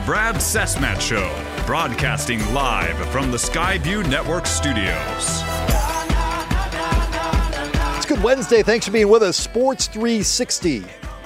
Brad Sesmat Show, broadcasting live from the Skyview Network studios. It's Good Wednesday. Thanks for being with us. Sports 360,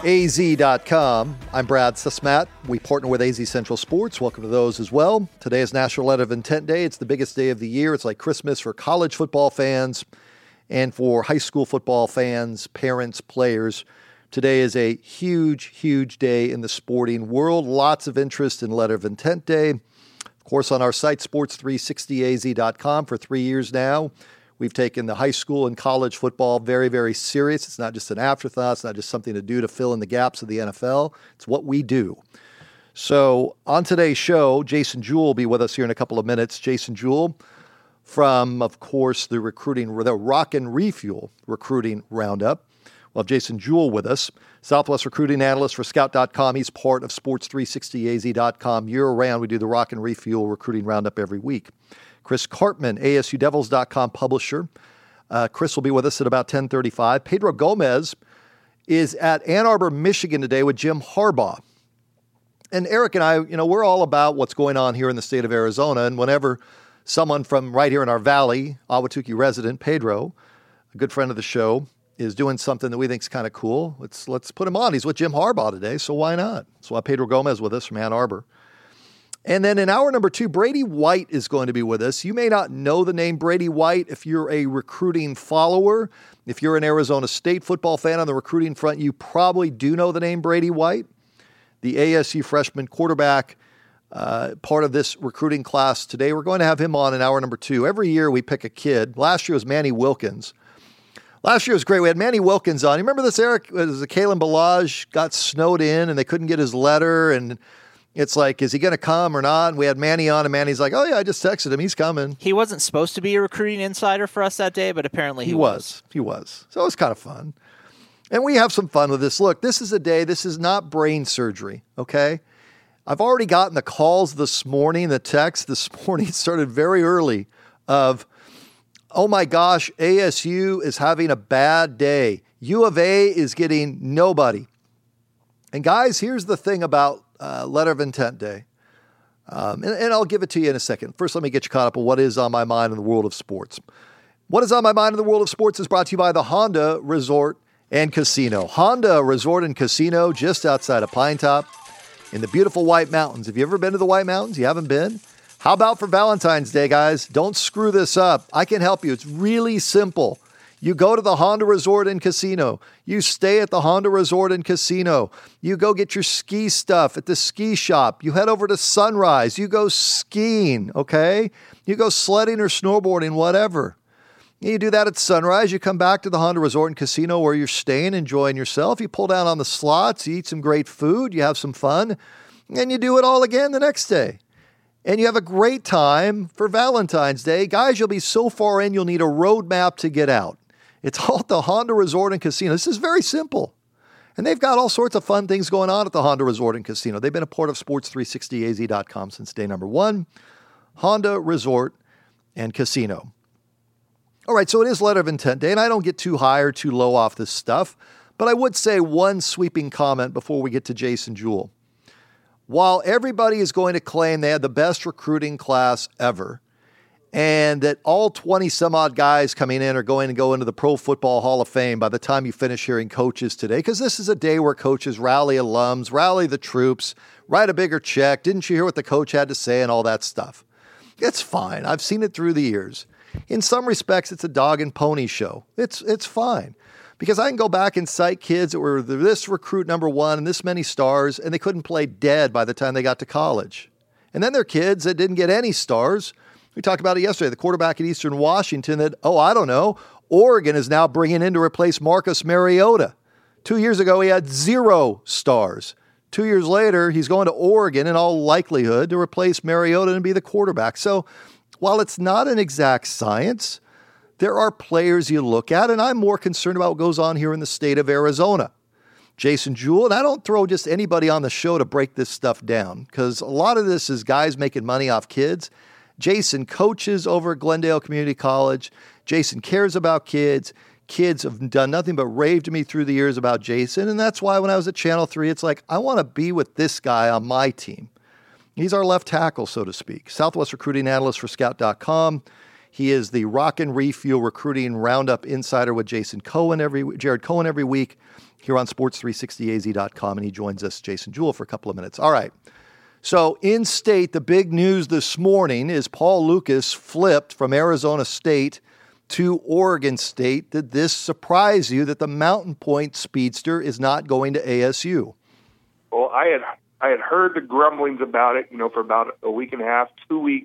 AZ.com. I'm Brad Sesmat. We partner with AZ Central Sports. Welcome to those as well. Today is National Letter of Intent Day. It's the biggest day of the year. It's like Christmas for college football fans and for high school football fans, parents, players. Today is a huge, huge day in the sporting world. Lots of interest in Letter of Intent Day. Of course, on our site, sports360az.com, for 3 years now, we've taken the high school and college football very, very serious. It's not just an afterthought. It's not just something to do to fill in the gaps of the NFL. It's what we do. So on today's show, Jason Jewell will be with us here in a couple of minutes. Jason Jewell from, of course, the Rock and Refuel Recruiting Roundup. We'll have Jason Jewell with us, Southwest recruiting analyst for Scout.com. He's part of sports360az.com year-round. We do the Rock and Refuel Recruiting Roundup every week. Chris Karpman, ASUDevils.com publisher. Chris will be with us at about 10:35. Pedro Gomez is at Ann Arbor, Michigan today with Jim Harbaugh. And Eric and I, we're all about what's going on here in the state of Arizona. And whenever someone from right here in our valley, Ahwatukee resident Pedro, a good friend of the show, is doing something that we think is kind of cool, let's put him on. He's with Jim Harbaugh today, so why not? So we'll have Pedro Gomez with us from Ann Arbor. And then in hour number 2, Brady White is going to be with us. You may not know the name Brady White if you're a recruiting follower. If you're an Arizona State football fan on the recruiting front, you probably do know the name Brady White, the ASU freshman quarterback, part of this recruiting class today. We're going to have him on in hour number 2. Every year we pick a kid. Last year was Manny Wilkins. Last year was great. We had Manny Wilkins on. You remember this, Eric? It was Kalen Ballage got snowed in and they couldn't get his letter. And it's like, is he going to come or not? And we had Manny on and Manny's like, oh yeah, I just texted him. He's coming. He wasn't supposed to be a recruiting insider for us that day, but apparently he was. He was. So it was kind of fun. And we have some fun with this. Look, this is a day. This is not brain surgery, okay? I've already gotten the calls this morning, the text this morning started very early of, oh my gosh, ASU is having a bad day. U of A is getting nobody. And guys, here's the thing about Letter of Intent Day. And I'll give it to you in a second. First, let me get you caught up on what is on my mind in the world of sports. What is on my mind in the world of sports is brought to you by the Honda Resort and Casino. Honda Resort and Casino just outside of Pine Top in the beautiful White Mountains. Have you ever been to the White Mountains? You haven't been? How about for Valentine's Day, guys? Don't screw this up. I can help you. It's really simple. You go to the Honda Resort and Casino. You stay at the Honda Resort and Casino. You go get your ski stuff at the ski shop. You head over to Sunrise. You go skiing, okay? You go sledding or snowboarding, whatever. You do that at Sunrise. You come back to the Honda Resort and Casino where you're staying, enjoying yourself. You pull down on the slots. You eat some great food. You have some fun. And you do it all again the next day. And you have a great time for Valentine's Day. Guys, you'll be so far in, you'll need a roadmap to get out. It's all at the Honda Resort and Casino. This is very simple. And they've got all sorts of fun things going on at the Honda Resort and Casino. They've been a part of sports360az.com since day number 1. Honda Resort and Casino. All right, so it is Letter of Intent Day, and I don't get too high or too low off this stuff, but I would say one sweeping comment before we get to Jason Jewell. While everybody is going to claim they had the best recruiting class ever, and that all 20 some odd guys coming in are going to go into the Pro Football Hall of Fame by the time you finish hearing coaches today, because this is a day where coaches rally alums, rally the troops, write a bigger check. Didn't you hear what the coach had to say and all that stuff? It's fine. I've seen it through the years. In some respects, it's a dog and pony show. It's fine. Because I can go back and cite kids that were this recruit number 1 and this many stars, and they couldn't play dead by the time they got to college. And then there are kids that didn't get any stars. We talked about it yesterday. The quarterback at Eastern Washington that, Oregon is now bringing in to replace Marcus Mariota. 2 years ago, he had 0 stars. 2 years later, he's going to Oregon in all likelihood to replace Mariota and be the quarterback. So while it's not an exact science, there are players you look at, and I'm more concerned about what goes on here in the state of Arizona. Jason Jewell, and I don't throw just anybody on the show to break this stuff down, because a lot of this is guys making money off kids. Jason coaches over at Glendale Community College. Jason cares about kids. Kids have done nothing but rave to me through the years about Jason, and that's why when I was at Channel 3, it's like, I want to be with this guy on my team. He's our left tackle, so to speak. Southwest recruiting analyst for Scout.com. He is the Rock and Refuel recruiting roundup insider with Jared Cohen every week here on Sports360AZ.com, and he joins us, Jason Jewell, for a couple of minutes. All right. So in state, the big news this morning is Paul Lucas flipped from Arizona State to Oregon State. Did this surprise you that the Mountain Point speedster is not going to ASU? Well, I had heard the grumblings about it, for about a week and a half, 2 weeks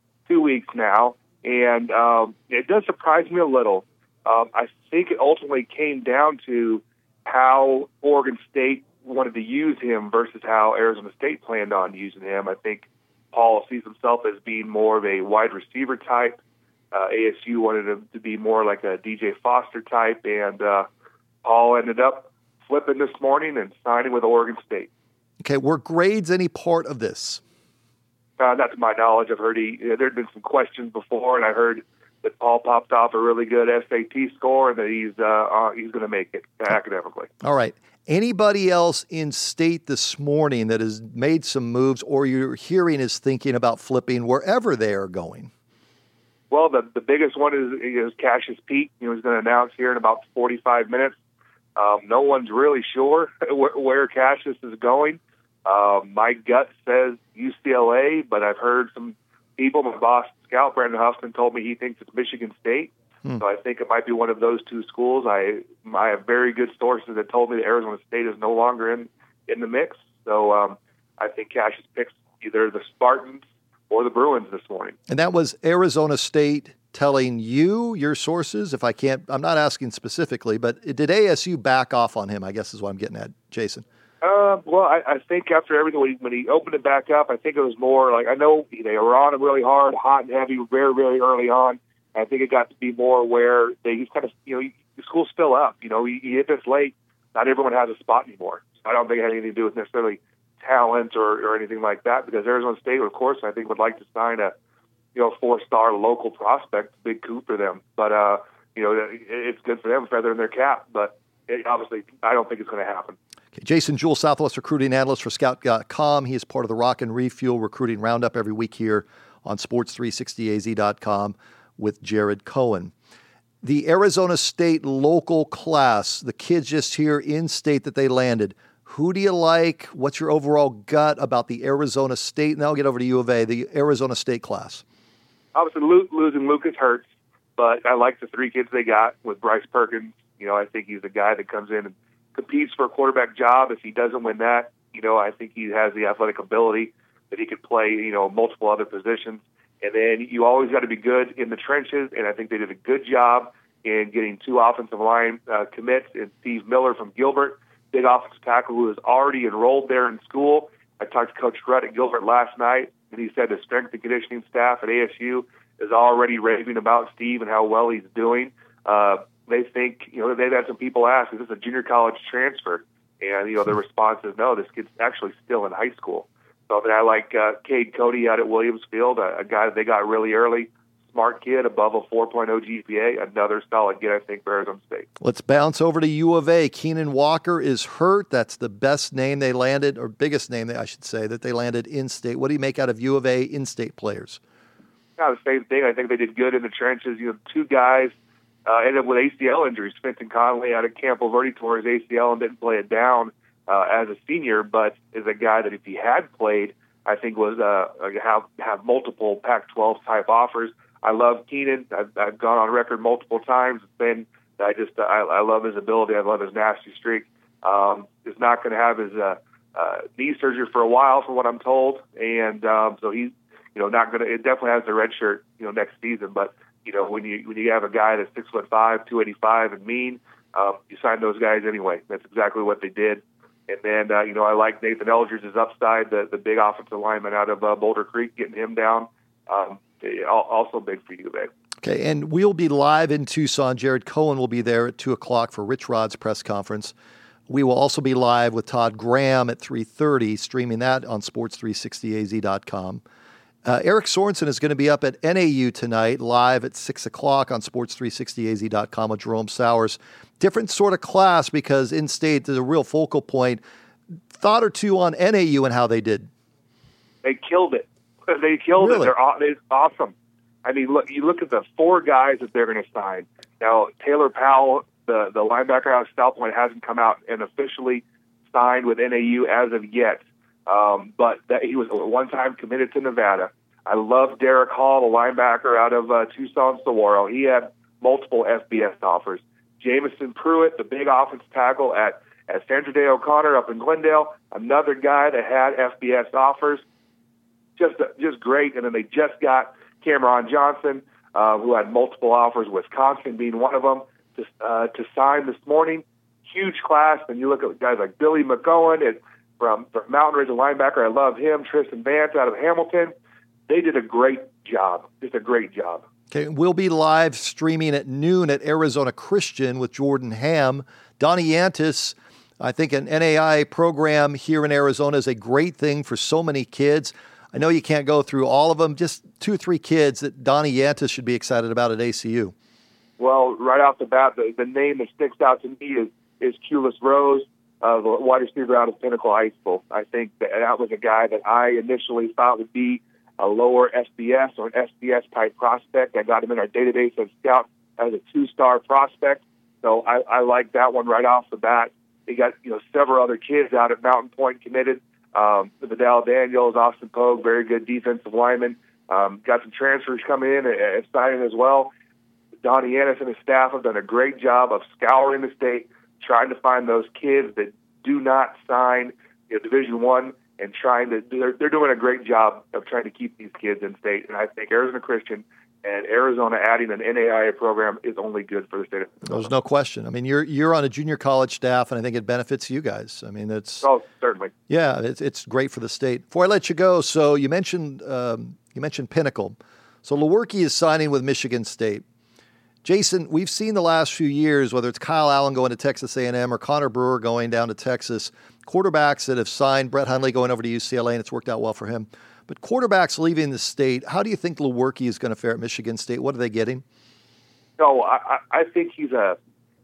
now. And it does surprise me a little. I think it ultimately came down to how Oregon State wanted to use him versus how Arizona State planned on using him. I think Paul sees himself as being more of a wide receiver type. ASU wanted him to be more like a DJ Foster type, and Paul ended up flipping this morning and signing with Oregon State. Okay, were grades any part of this? Not to my knowledge. I've heard there had been some questions before, and I heard that Paul popped off a really good SAT score and that he's going to make it academically. All right. Anybody else in state this morning that has made some moves or you're hearing is thinking about flipping wherever they are going? Well, the biggest one is Cassius Pete. He's going to announce here in about 45 minutes. No one's really sure where Cassius is going. My gut says UCLA, but I've heard some people, my boss, Scout Brandon Huffman, told me he thinks it's Michigan State. So I think it might be one of those two schools. I have very good sources that told me that Arizona State is no longer in the mix. So I think Cassius picks either the Spartans or the Bruins this morning. And that was Arizona State telling you, your sources, I'm not asking specifically, but did ASU back off on him, I guess is what I'm getting at, Jason? Well, I think after everything, when he opened it back up, I think it was more like, I know they were on him really hard, hot and heavy, very, very early on. I think it got to be more where they just kind of, the school's still up. You hit this late, not everyone has a spot anymore. So I don't think it had anything to do with necessarily talent or anything like that, because Arizona State, of course, I think would like to sign a, 4-star local prospect, big coup for them. But, it's good for them, feather in their cap. But obviously, I don't think it's going to happen. Okay, Jason Jewell, Southwest recruiting analyst for Scout.com. He is part of the Rock and Refuel recruiting roundup every week here on Sports360AZ.com with Jared Cohen. The Arizona State local class, the kids just here in state that they landed, who do you like? What's your overall gut about the Arizona State? And then I'll get over to U of A, the Arizona State class. Obviously, losing Lucas hurts, but I like the three kids they got with Bryce Perkins. I think he's a guy that comes in and competes for a quarterback job. If he doesn't win that, I think he has the athletic ability that he could play, multiple other positions. And then you always got to be good in the trenches, and I think they did a good job in getting two offensive line commits, and Steve Miller from Gilbert, big offensive tackle who is already enrolled there in school. I talked to Coach Grutt at Gilbert last night, and he said the strength and conditioning staff at ASU is already raving about Steve and how well he's doing. They think, they've had some people ask, is this a junior college transfer? And, the response is, no, this kid's actually still in high school. So I like Cade Cody out at Williamsfield, a guy that they got really early, smart kid, above a 4.0 GPA, another solid kid, I think, for Arizona State. Let's bounce over to U of A. Keenan Walker is hurt. That's the best name they landed, or biggest name, I should say, that they landed in-state. What do you make out of U of A in-state players? The same thing. I think they did good in the trenches. Two guys ended up with ACL injuries. Fenton Conley out of Campo Verde tore his ACL and didn't play it down as a senior, but is a guy that if he had played, I think was have multiple Pac-12 type offers. I love Keenan. I've gone on record multiple times. I love his ability. I love his nasty streak. Is not going to have his knee surgery for a while, from what I'm told, and so he's not going to. It definitely has the red shirt next season, but. When you have a guy that's 6'5", 285, and mean, you sign those guys anyway. That's exactly what they did. And then I like Nathan Eldridge's upside, the big offensive lineman out of Boulder Creek, getting him down. Also big for U of A. Okay, and we'll be live in Tucson. Jared Cohen will be there at 2:00 for Rich Rod's press conference. We will also be live with Todd Graham at 3:30, streaming that on Sports360AZ.com. Eric Sorensen is going to be up at NAU tonight, live at 6:00 on Sports360AZ.com with Jerome Sowers. Different sort of class because in-state is a real focal point. Thought or two on NAU and how they did? They killed it. They killed Really? it. It's awesome. I mean, you look at the 4 guys that they're going to sign. Now, Taylor Powell, the linebacker out of South Point, hasn't come out and officially signed with NAU as of yet. But he was one-time committed to Nevada. I love Derek Hall, the linebacker out of Tucson Saguaro. He had multiple FBS offers. Jamison Pruitt, the big offensive tackle at Sandra Day O'Connor up in Glendale, another guy that had FBS offers. Just great. And then they just got Cameron Johnson, who had multiple offers, Wisconsin being one of them, to sign this morning. Huge class. And you look at guys like Billy McGowan from Mountain Ridge, a linebacker. I love him. Tristan Vance out of Hamilton. They did a great job. Just a great job. Okay, we'll be live streaming at noon at Arizona Christian with Jordan Ham. Donnie Yantis, I think an NAI program here in Arizona is a great thing for so many kids. I know you can't go through all of them, just 2 or 3 kids that Donnie Yantis should be excited about at ACU. Well, right off the bat, the name that sticks out to me is Culis Rose, the wide receiver out of Pinnacle High School. I think that was a guy that I initially thought would be a lower SBS or an SBS-type prospect. I got him in our database of scout as a 2-star prospect. So I like that one right off the bat. They got several other kids out at Mountain Point committed. Vidal Daniels, Austin Pogue, very good defensive lineman. Got some transfers coming in and signing as well. Donnie Yantis and his staff have done a great job of scouring the state, trying to find those kids that do not sign Division I, and they're doing a great job of trying to keep these kids in state. And I think Arizona Christian and Arizona adding an NAIA program is only good for the state of Arizona. There's no question. I mean, you're on a junior college staff, and I think it benefits you guys. I mean, certainly. Yeah, it's great for the state. Before I let you go, so you mentioned Pinnacle. So Lewerke is signing with Michigan State. Jason, we've seen the last few years, whether it's Kyle Allen going to Texas A&M or Connor Brewer going down to Texas, quarterbacks that have signed, Brett Hundley going over to UCLA, and it's worked out well for him. But quarterbacks leaving the state, how do you think Lewerke is going to fare at Michigan State? What are they getting? No, I think he's a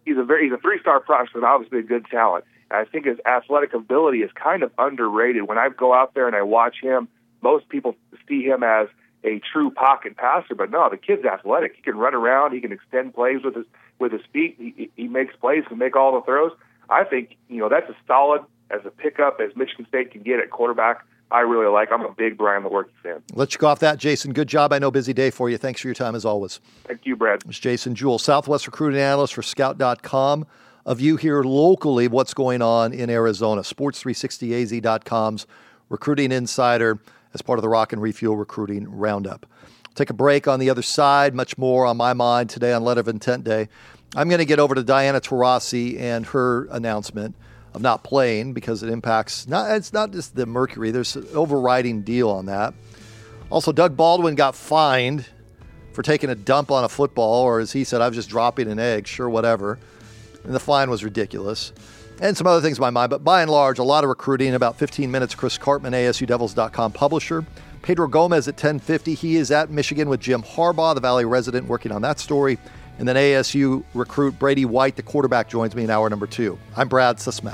3-star prospect, obviously a good talent. And I think his athletic ability is kind of underrated. When I go out there and I watch him, most people see him as a true pocket passer, but no, the kid's athletic. He can run around. He can extend plays with his feet. He makes plays, can make all the throws. I think that's as solid as a pickup as Michigan State can get at quarterback. I really like. I'm a big Brian Lewerke fan. Let's go off that, Jason. Good job. I know busy day for you. Thanks for your time as always. Thank you, Brad. It's Jason Jewell, Southwest recruiting analyst for Scout.com. A view here locally of what's going on in Arizona. Sports360az.com's recruiting insider as part of the Rock and Refuel Recruiting Roundup. Take a break. On the other side, much more on my mind today on Letter of Intent Day. I'm going to get over to Diana Taurasi and her announcement of not playing because it impacts, it's not just the Mercury. There's an overriding deal on that. Also, Doug Baldwin got fined for taking a dump on a football, or as he said, I was just dropping an egg, sure, whatever. And the fine was ridiculous. And some other things in my mind, but by and large, a lot of recruiting. In about 15 minutes, Chris Cartman, ASUDevils.com publisher. Pedro Gomez at 10:50. He is at Michigan with Jim Harbaugh, the Valley resident, working on that story. And then ASU recruit Brady White, the quarterback, joins me in hour number 2. I'm Brad Susmat.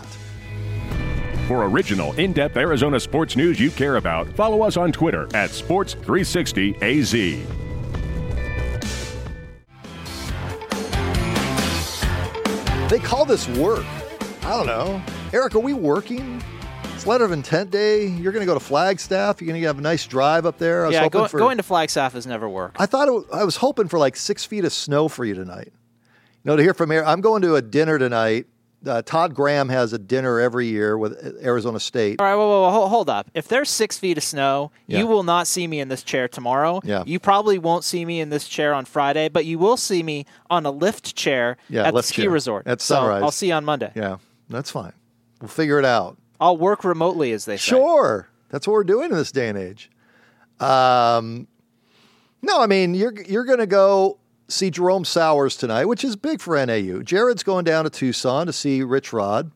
For original, in-depth Arizona sports news you care about, follow us on Twitter at Sports360AZ. They call this work. I don't know. Eric, are we working? It's Letter of Intent Day. You're going to go to Flagstaff. You're going to have a nice drive up there. Going to Flagstaff has never worked. I was hoping for like 6 feet of snow for you tonight. To hear from Eric, I'm going to a dinner tonight. Todd Graham has a dinner every year with Arizona State. All right, whoa, hold up. If there's 6 feet of snow, you will not see me in this chair tomorrow. Yeah. You probably won't see me in this chair on Friday, but you will see me on a lift chair at the ski resort. At Sunrise. So I'll see you on Monday. Yeah, that's fine. We'll figure it out. I'll work remotely, as they say. Sure. That's what we're doing in this day and age. No, I mean, you're going to go see Jerome Sowers tonight, which is big for NAU. Jared's going down to Tucson to see Rich Rod.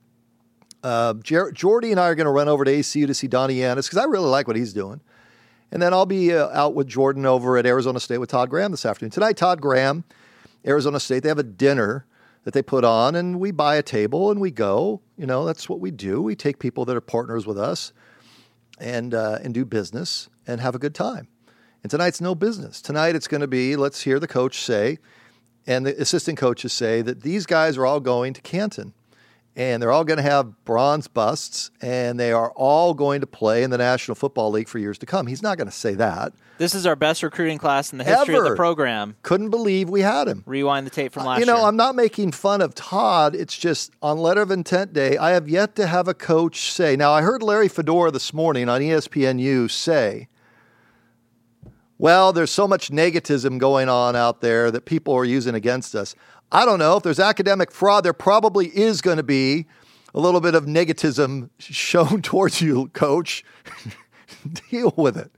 Jordy and I are going to run over to ACU to see Donnie Yantis because I really like what he's doing. And then I'll be out with Jordan over at Arizona State with Todd Graham this afternoon. Tonight, Todd Graham, Arizona State, they have a dinner that they put on, and we buy a table and we go. That's what we do. We take people that are partners with us. and do business and have a good time. And tonight's no business. Tonight it's going to be, let's hear the coach say, and the assistant coaches say that these guys are all going to Canton. And they're all going to have bronze busts, and they are all going to play in the National Football League for years to come. He's not going to say that. This is our best recruiting class in the history of the program. Couldn't believe we had him. Rewind the tape from last year. I'm not making fun of Todd. It's just on Letter of Intent Day, I have yet to have a coach say. Now, I heard Larry Fedora this morning on ESPNU say, well, there's so much negativism going on out there that people are using against us. I don't know. If there's academic fraud, there probably is going to be a little bit of negativism shown towards you, Coach. Deal with it.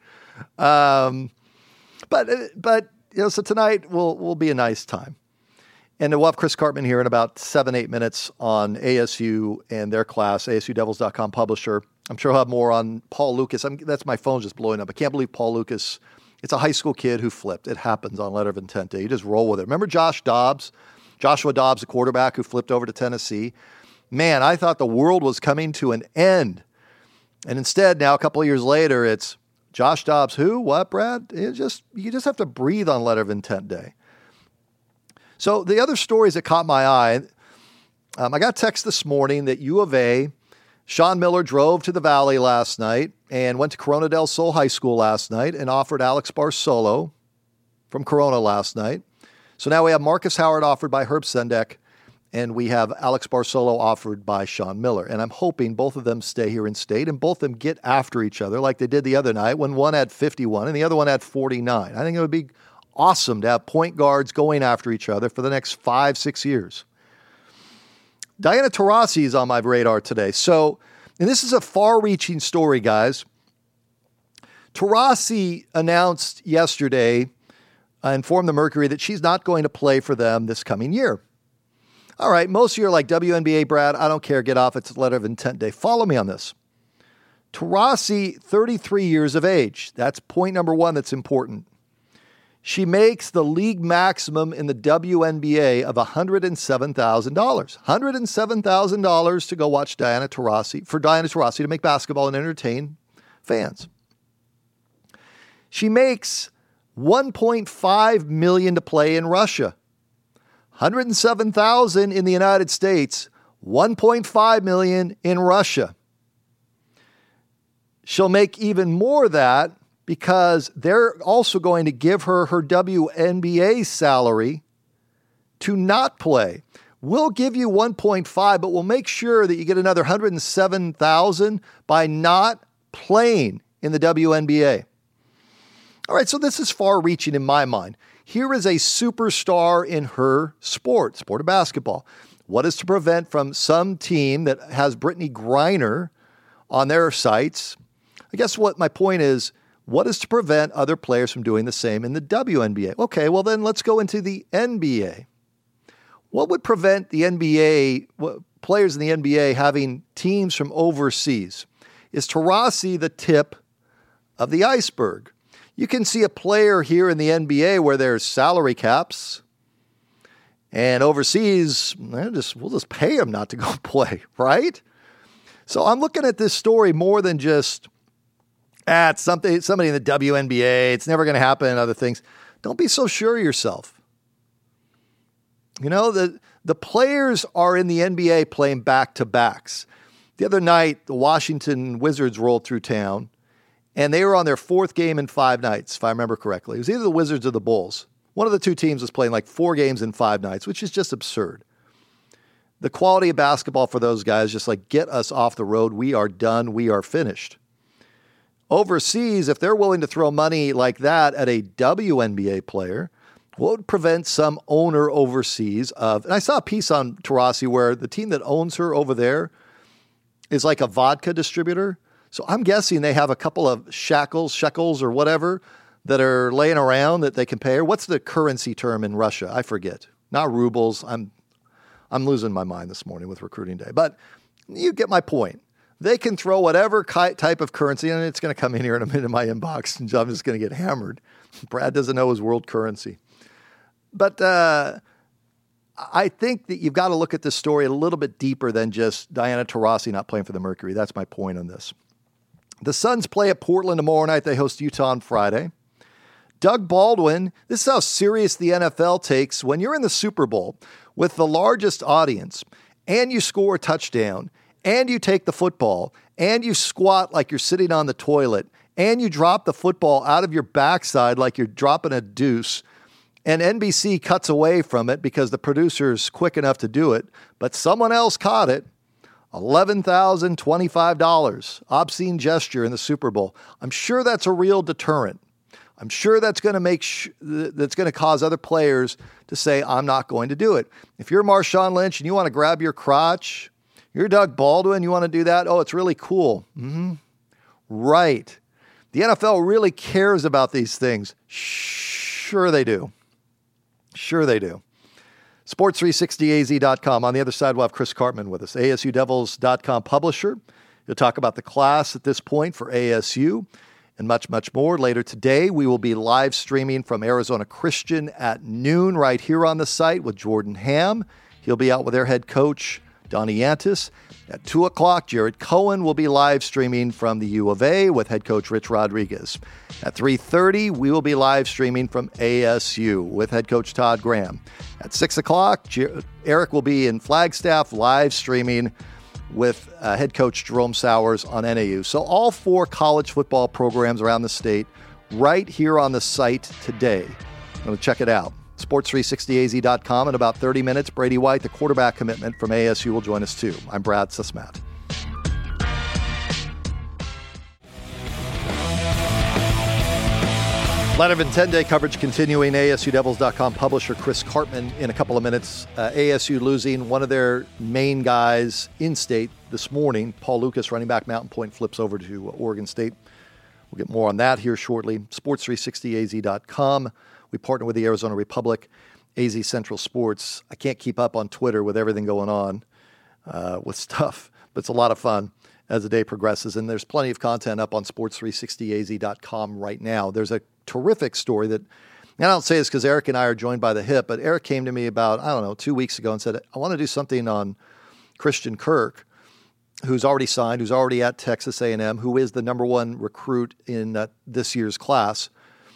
But so tonight will be a nice time. And we'll have Chris Cartman here in about 7-8 minutes on ASU and their class, ASUDevils.com publisher. I'm sure he'll have more on Paul Lucas. That's my phone just blowing up. I can't believe Paul Lucas. It's a high school kid who flipped. It happens on Letter of Intent Day. You just roll with it. Remember Joshua Dobbs, the quarterback who flipped over to Tennessee? Man, I thought the world was coming to an end. And instead, now a couple of years later, it's Josh Dobbs who? What, Brad? You just have to breathe on Letter of Intent Day. So the other stories that caught my eye, I got a text this morning that U of A, Sean Miller drove to the Valley last night and went to Corona del Sol High School last night and offered Alex Barcelo from Corona last night. So now we have Marcus Howard offered by Herb Sendek, and we have Alex Barcelo offered by Sean Miller. And I'm hoping both of them stay here in state and both of them get after each other like they did the other night when one had 51 and the other one had 49. I think it would be awesome to have point guards going after each other for the next 5-6 years. Diana Taurasi is on my radar today. So, and this is a far-reaching story, guys. Taurasi announced yesterday, informed the Mercury that she's not going to play for them this coming year. All right, most of you are like, WNBA, Brad, I don't care, get off, it's Letter of Intent Day. Follow me on this. Taurasi, 33 years of age. That's point number one that's important. She makes the league maximum in the WNBA of $107,000. $107,000 to go watch Diana Taurasi to make basketball and entertain fans. She makes $1.5 million to play in Russia. $107,000 in the United States, $1.5 million in Russia. She'll make even more of that because they're also going to give her WNBA salary to not play. We'll give you 1.5, but we'll make sure that you get another $107,000 by not playing in the WNBA. All right, so this is far-reaching in my mind. Here is a superstar in her sport of basketball. What is to prevent from some team that has Brittany Griner on their sites? I guess what my point is, what is to prevent other players from doing the same in the WNBA? Okay, well then let's go into the NBA. What would prevent the NBA, players in the NBA having teams from overseas? Is Taurasi the tip of the iceberg? You can see a player here in the NBA where there's salary caps, and overseas, we'll just pay them not to go play, right? So I'm looking at this story more than just, it's somebody in the WNBA, it's never going to happen, and other things. Don't be so sure of yourself. You know, the players are in the NBA playing back-to-backs. The other night, the Washington Wizards rolled through town, and they were on their fourth game in 5 nights, if I remember correctly. It was either the Wizards or the Bulls. One of the two teams was playing like 4 games in 5 nights, which is just absurd. The quality of basketball for those guys, just like, get us off the road. We are done. We are finished. Overseas, if they're willing to throw money like that at a WNBA player, what would prevent some owner overseas of, and I saw a piece on Taurasi where the team that owns her over there is like a vodka distributor. So I'm guessing they have a couple of shekels or whatever that are laying around that they can pay her. What's the currency term in Russia? I forget. Not rubles. I'm losing my mind this morning with recruiting day. But you get my point. They can throw whatever type of currency, and it's going to come in here in a minute in my inbox, and I'm just going to get hammered. Brad doesn't know his world currency. But I think that you've got to look at this story a little bit deeper than just Diana Taurasi not playing for the Mercury. That's my point on this. The Suns play at Portland tomorrow night. They host Utah on Friday. Doug Baldwin, this is how serious the NFL takes when you're in the Super Bowl with the largest audience and you score a touchdown and you take the football and you squat like you're sitting on the toilet and you drop the football out of your backside like you're dropping a deuce, and NBC cuts away from it because the producer's quick enough to do it, but someone else caught it. $11,025, obscene gesture in the Super Bowl. I'm sure that's a real deterrent. I'm sure that's going to that's going to cause other players to say, I'm not going to do it. If you're Marshawn Lynch and you want to grab your crotch, you're Doug Baldwin, you want to do that? Oh, it's really cool. Mm-hmm. Right. The NFL really cares about these things. Sure they do. Sure they do. Sports360az.com. On the other side, we'll have Chris Cartman with us, ASUDevils.com publisher. He'll talk about the class at this point for ASU and much, much more. Later today, we will be live streaming from Arizona Christian at noon right here on the site with Jordan Ham. He'll be out with their head coach, Donnie Yantis. At 2 o'clock, Jared Cohen will be live streaming from the U of A with head coach Rich Rodriguez. At 3:30, we will be live streaming from ASU with head coach Todd Graham. At 6 o'clock, Eric will be in Flagstaff live streaming with head coach Jerome Sowers on NAU. So all 4 college football programs around the state right here on the site today. I'm going to check it out. Sports360az.com. In about 30 minutes, Brady White, the quarterback commitment from ASU, will join us too. I'm Brad Susmat. Letterman 10-day coverage continuing. ASUDevils.com publisher Chris Cartman in a couple of minutes. ASU losing one of their main guys in state this morning. Paul Lucas, running back Mountain Point, flips over to Oregon State. We'll get more on that here shortly. Sports360az.com. We partner with the Arizona Republic, AZ Central Sports. I can't keep up on Twitter with everything going on with stuff, but it's a lot of fun as the day progresses. And there's plenty of content up on sports360az.com right now. There's a terrific story that, and I don't say this because Eric and I are joined by the hip, but Eric came to me about, 2 weeks ago and said, I want to do something on Christian Kirk, who's already signed, who's already at Texas A&M, who is the number 1 recruit in this year's class.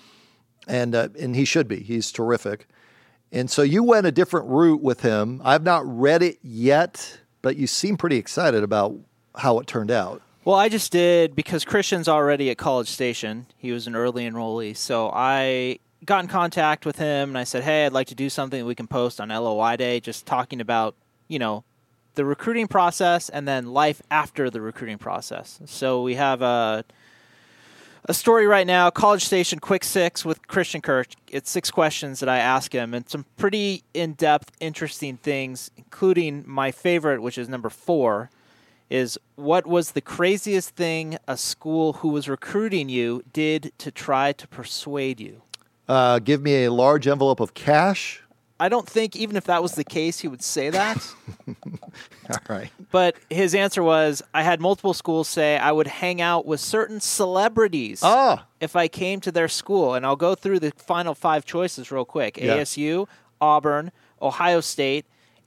And he should be. He's terrific. And so you went a different route with him. I've not read it yet, but you seem pretty excited about how it turned out. Well, I just did because Christian's already at College Station. He was an early enrollee. So I got in contact with him, and I said, hey, I'd like to do something that we can post on LOI Day, just talking about, the recruiting process and then life after the recruiting process. So we have a story right now, College Station Quick 6 with Christian Kirk. It's 6 questions that I ask him, and some pretty in-depth, interesting things, including my favorite, which is number 4, is what was the craziest thing a school who was recruiting you did to try to persuade you? Give me a large envelope of cash. I don't think even if that was the case, he would say that. All right. But his answer was, I had multiple schools say I would hang out with certain celebrities if I came to their school. And I'll go through the final 5 choices real quick. Yeah. ASU, Auburn, Ohio State,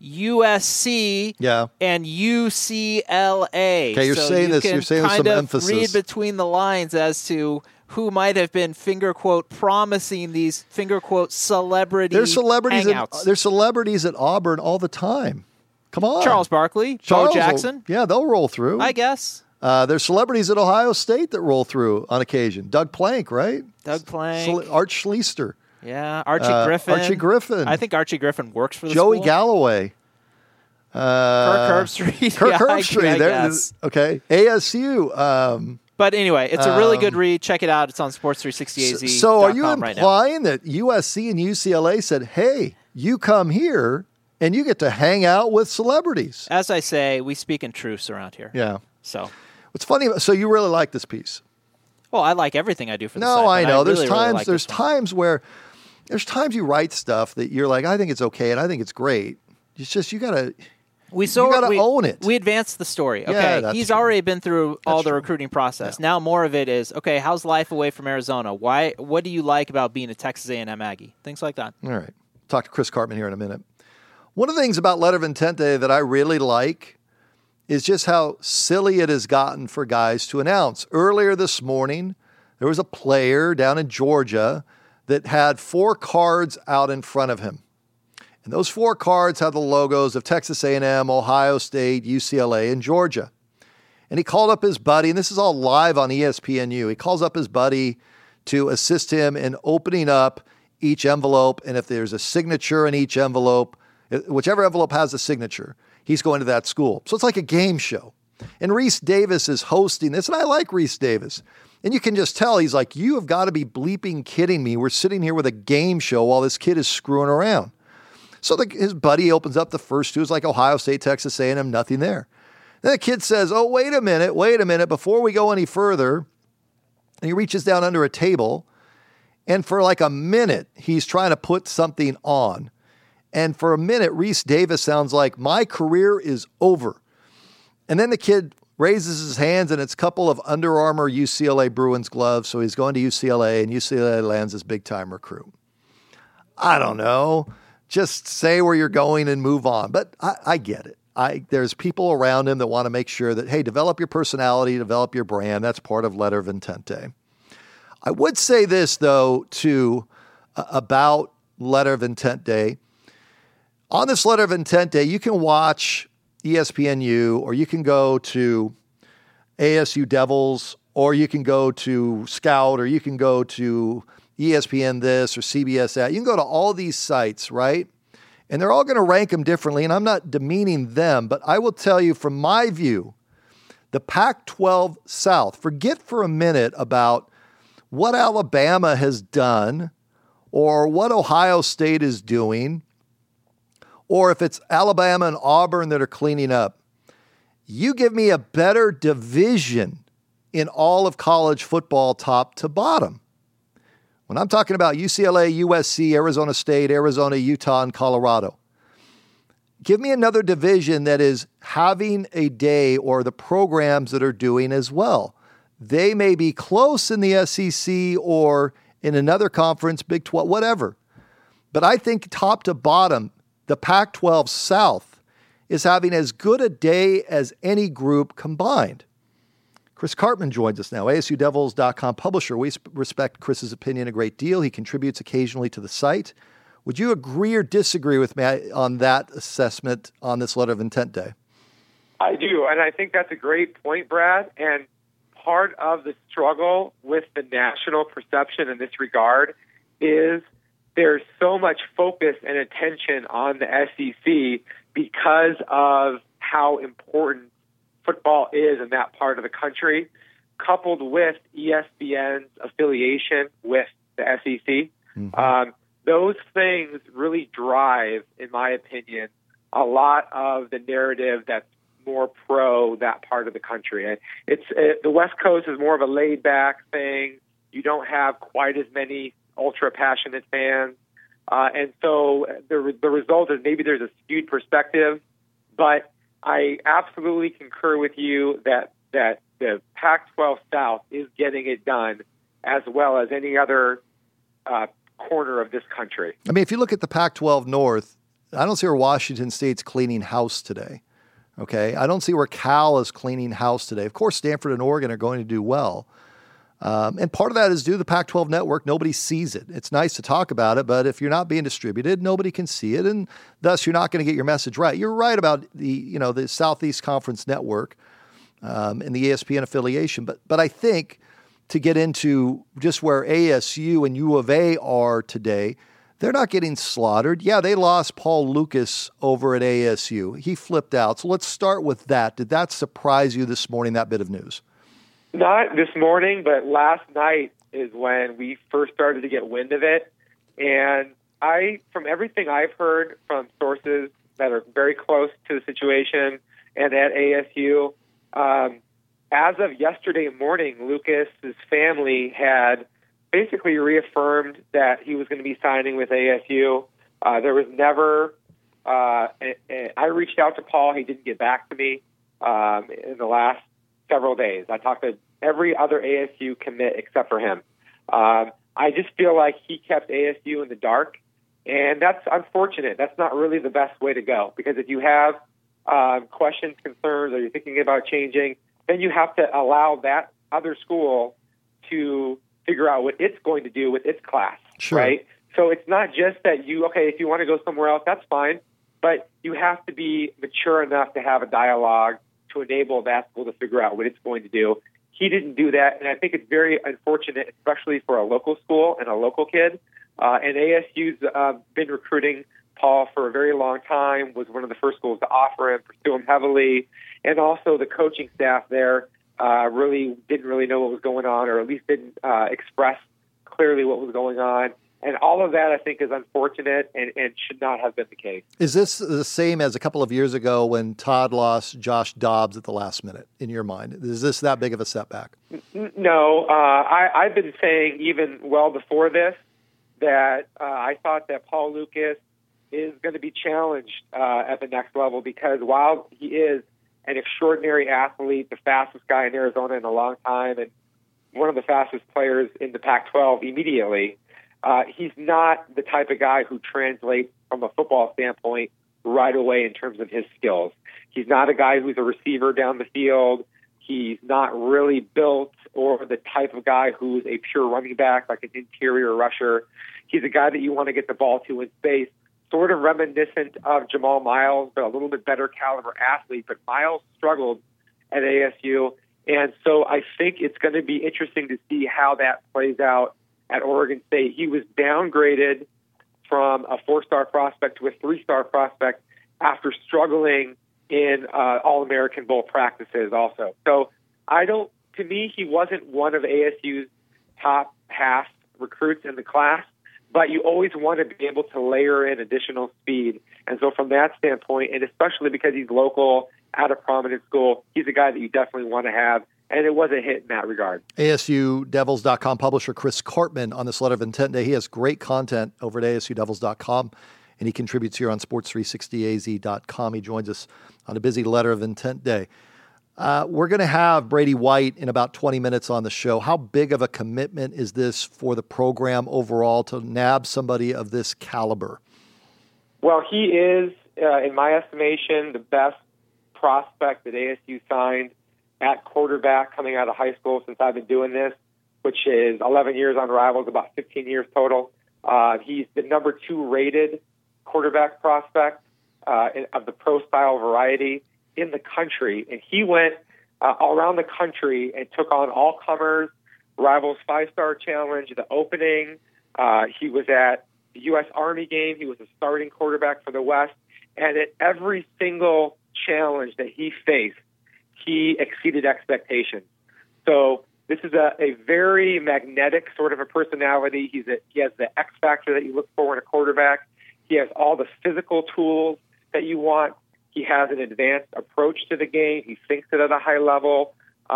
USC, and UCLA. Okay, you're saying this. You're saying with some emphasis. Read between the lines as to who might have been finger quote promising these finger quote celebrity hangouts. There's celebrities at Auburn all the time. Come on, Charles Barkley, Bo Jackson. They'll roll through. I guess. There's celebrities at Ohio State that roll through on occasion. Doug Plank, right? Doug Plank. Art Schleister. Yeah, Archie Griffin. I think Archie Griffin works for the Joey school. Galloway. Kirk Herbstreit. Kirk Herbstreit. Okay. ASU. But anyway, it's a really good read. Check it out. It's on Sports360az.com. So are you implying that USC and UCLA said, hey, you come here and you get to hang out with celebrities? As I say, we speak in truths around here. Yeah. So what's funny, so you really like this piece? Well, I like everything I do for the site. No, I know. There's times you write stuff that you're like, I think it's okay and I think it's great. It's just you gotta own it. We advanced the story. Okay, yeah, he's already been through all the recruiting process. Yeah. Now more of it is, okay, how's life away from Arizona? What do you like about being a Texas A&M Aggie? Things like that. All right. Talk to Chris Cartman here in a minute. One of the things about Letterman 10 Day that I really like is just how silly it has gotten for guys to announce. Earlier this morning, there was a player down in Georgia that had 4 cards out in front of him. And those 4 cards had the logos of Texas A&M, Ohio State, UCLA, and Georgia. And he called up his buddy, and this is all live on ESPNU. He calls up his buddy to assist him in opening up each envelope. And if there's a signature in each envelope, whichever envelope has a signature, he's going to that school. So it's like a game show. And Reese Davis is hosting this, and I like Reese Davis. And you can just tell, he's like, you have got to be bleeping kidding me. We're sitting here with a game show while this kid is screwing around. So his buddy opens up the first 2. It's like Ohio State, Texas A&M, nothing there. Then the kid says, oh, wait a minute, before we go any further. And he reaches down under a table, and for like a minute, he's trying to put something on. And for a minute, Reese Davis sounds like, my career is over. And then the kid raises his hands, and it's a couple of Under Armour UCLA Bruins gloves. So he's going to UCLA, and UCLA lands his big-time recruit. I don't know. Just say where you're going and move on. But I get it. There's people around him that want to make sure that, hey, develop your personality, develop your brand. That's part of Letter of Intent Day. I would say this, though, too, about Letter of Intent Day. On this Letter of Intent Day, you can watch ESPNU, or you can go to ASU Devils, or you can go to Scout, or you can go to ESPN this or CBS that. You can go to all these sites, right? And they're all going to rank them differently, and I'm not demeaning them, but I will tell you from my view, the Pac-12 South, forget for a minute about what Alabama has done or what Ohio State is doing, or if it's Alabama and Auburn that are cleaning up. You give me a better division in all of college football top to bottom. When I'm talking about UCLA, USC, Arizona State, Arizona, Utah, and Colorado, give me another division that is having a day, or the programs that are doing as well. They may be close in the SEC or in another conference, Big 12, whatever. But I think top to bottom, the Pac-12 South is having as good a day as any group combined. Chris Karpman joins us now, ASUDevils.com publisher. We respect Chris's opinion a great deal. He contributes occasionally to the site. Would you agree or disagree with me on that assessment on this Letter of Intent Day? I do, and I think that's a great point, Brad. And part of the struggle with the national perception in this regard is there's so much focus and attention on the SEC because of how important football is in that part of the country, coupled with ESPN's affiliation with the SEC. Mm-hmm. Those things really drive, in my opinion, a lot of the narrative that's more pro that part of the country. The West Coast is more of a laid-back thing. You don't have quite as many ultra-passionate fans. And so the result is maybe there's a skewed perspective, but I absolutely concur with you that the Pac-12 South is getting it done as well as any other corner of this country. I mean, if you look at the Pac-12 North, I don't see where Washington State's cleaning house today. Okay, I don't see where Cal is cleaning house today. Of course, Stanford and Oregon are going to do well. And part of that is due to the Pac-12 network. Nobody sees it. It's nice to talk about it, but if you're not being distributed, nobody can see it, and thus you're not going to get your message right. You're right about the Southeast Conference network and the ESPN affiliation, but I think to get into just where ASU and U of A are today, they're not getting slaughtered. Yeah, they lost Paul Lucas over at ASU. He flipped out. So let's start with that. Did that surprise you this morning, that bit of news? Not this morning, but last night is when we first started to get wind of it. And from everything I've heard from sources that are very close to the situation and at ASU, as of yesterday morning, Lucas's family had basically reaffirmed that he was going to be signing with ASU. There was never I reached out to Paul. He didn't get back to me in the last several days. I talked to every other ASU commit except for him. I just feel like he kept ASU in the dark, and that's unfortunate. That's not really the best way to go, because if you have questions, concerns, or you're thinking about changing, then you have to allow that other school to figure out what it's going to do with its class, Sure. right? So it's not just that if you want to go somewhere else, that's fine, but you have to be mature enough to have a dialogue to enable that school to figure out what it's going to do. He didn't do that, and I think it's very unfortunate, especially for a local school and a local kid. And ASU's been recruiting Paul for a very long time, was one of the first schools to offer him, pursue him heavily, and also the coaching staff there really didn't really know what was going on, or at least didn't express clearly what was going on. And all of that, I think, is unfortunate and should not have been the case. Is this the same as a couple of years ago when Todd lost Josh Dobbs at the last minute, in your mind? Is this that big of a setback? No. I've been saying even well before this that I thought that Paul Lucas is going to be challenged at the next level, because while he is an extraordinary athlete, the fastest guy in Arizona in a long time, and one of the fastest players in the Pac-12 immediately, he's not the type of guy who translates from a football standpoint right away in terms of his skills. He's not a guy who's a receiver down the field. He's not really built or the type of guy who's a pure running back, like an interior rusher. He's a guy that you want to get the ball to in space, sort of reminiscent of Jamal Miles, but a little bit better caliber athlete. But Miles struggled at ASU, and so I think it's going to be interesting to see how that plays out at Oregon State. He was downgraded from a 4-star prospect to a 3-star prospect after struggling in All-American Bowl practices also. So to me, he wasn't one of ASU's top half recruits in the class, but you always want to be able to layer in additional speed. And so from that standpoint, and especially because he's local at a prominent school, he's a guy that you definitely want to have. And it was a hit in that regard. ASUDevils.com publisher Chris Cartman on this letter of intent day. He has great content over at ASUDevils.com, and he contributes here on Sports360AZ.com. He joins us on a busy letter of intent day. We're going to have Brady White in about 20 minutes on the show. How big of a commitment is this for the program overall to nab somebody of this caliber? Well, he is, in my estimation, the best prospect that ASU signed at quarterback coming out of high school since I've been doing this, which is 11 years on Rivals, about 15 years total. He's the number 2 rated quarterback prospect of the pro-style variety in the country. And he went all around the country and took on all-comers, Rivals 5-star challenge, the opening. He was at the U.S. Army game. He was a starting quarterback for the West. And at every single challenge that he faced, he exceeded expectations. So this is a very magnetic sort of a personality. He has the X factor that you look for in a quarterback. He has all the physical tools that you want. He has an advanced approach to the game. He thinks it at a high level.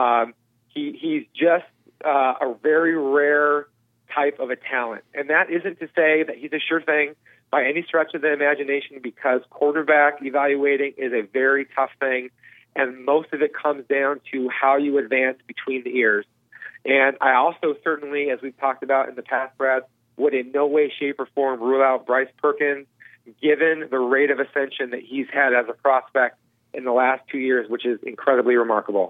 He's just a very rare type of a talent. And that isn't to say that he's a sure thing by any stretch of the imagination, because quarterback evaluating is a very tough thing. And most of it comes down to how you advance between the ears. And I also certainly, as we've talked about in the past, Brad, would in no way, shape, or form rule out Bryce Perkins, given the rate of ascension that he's had as a prospect in the last 2 years, which is incredibly remarkable.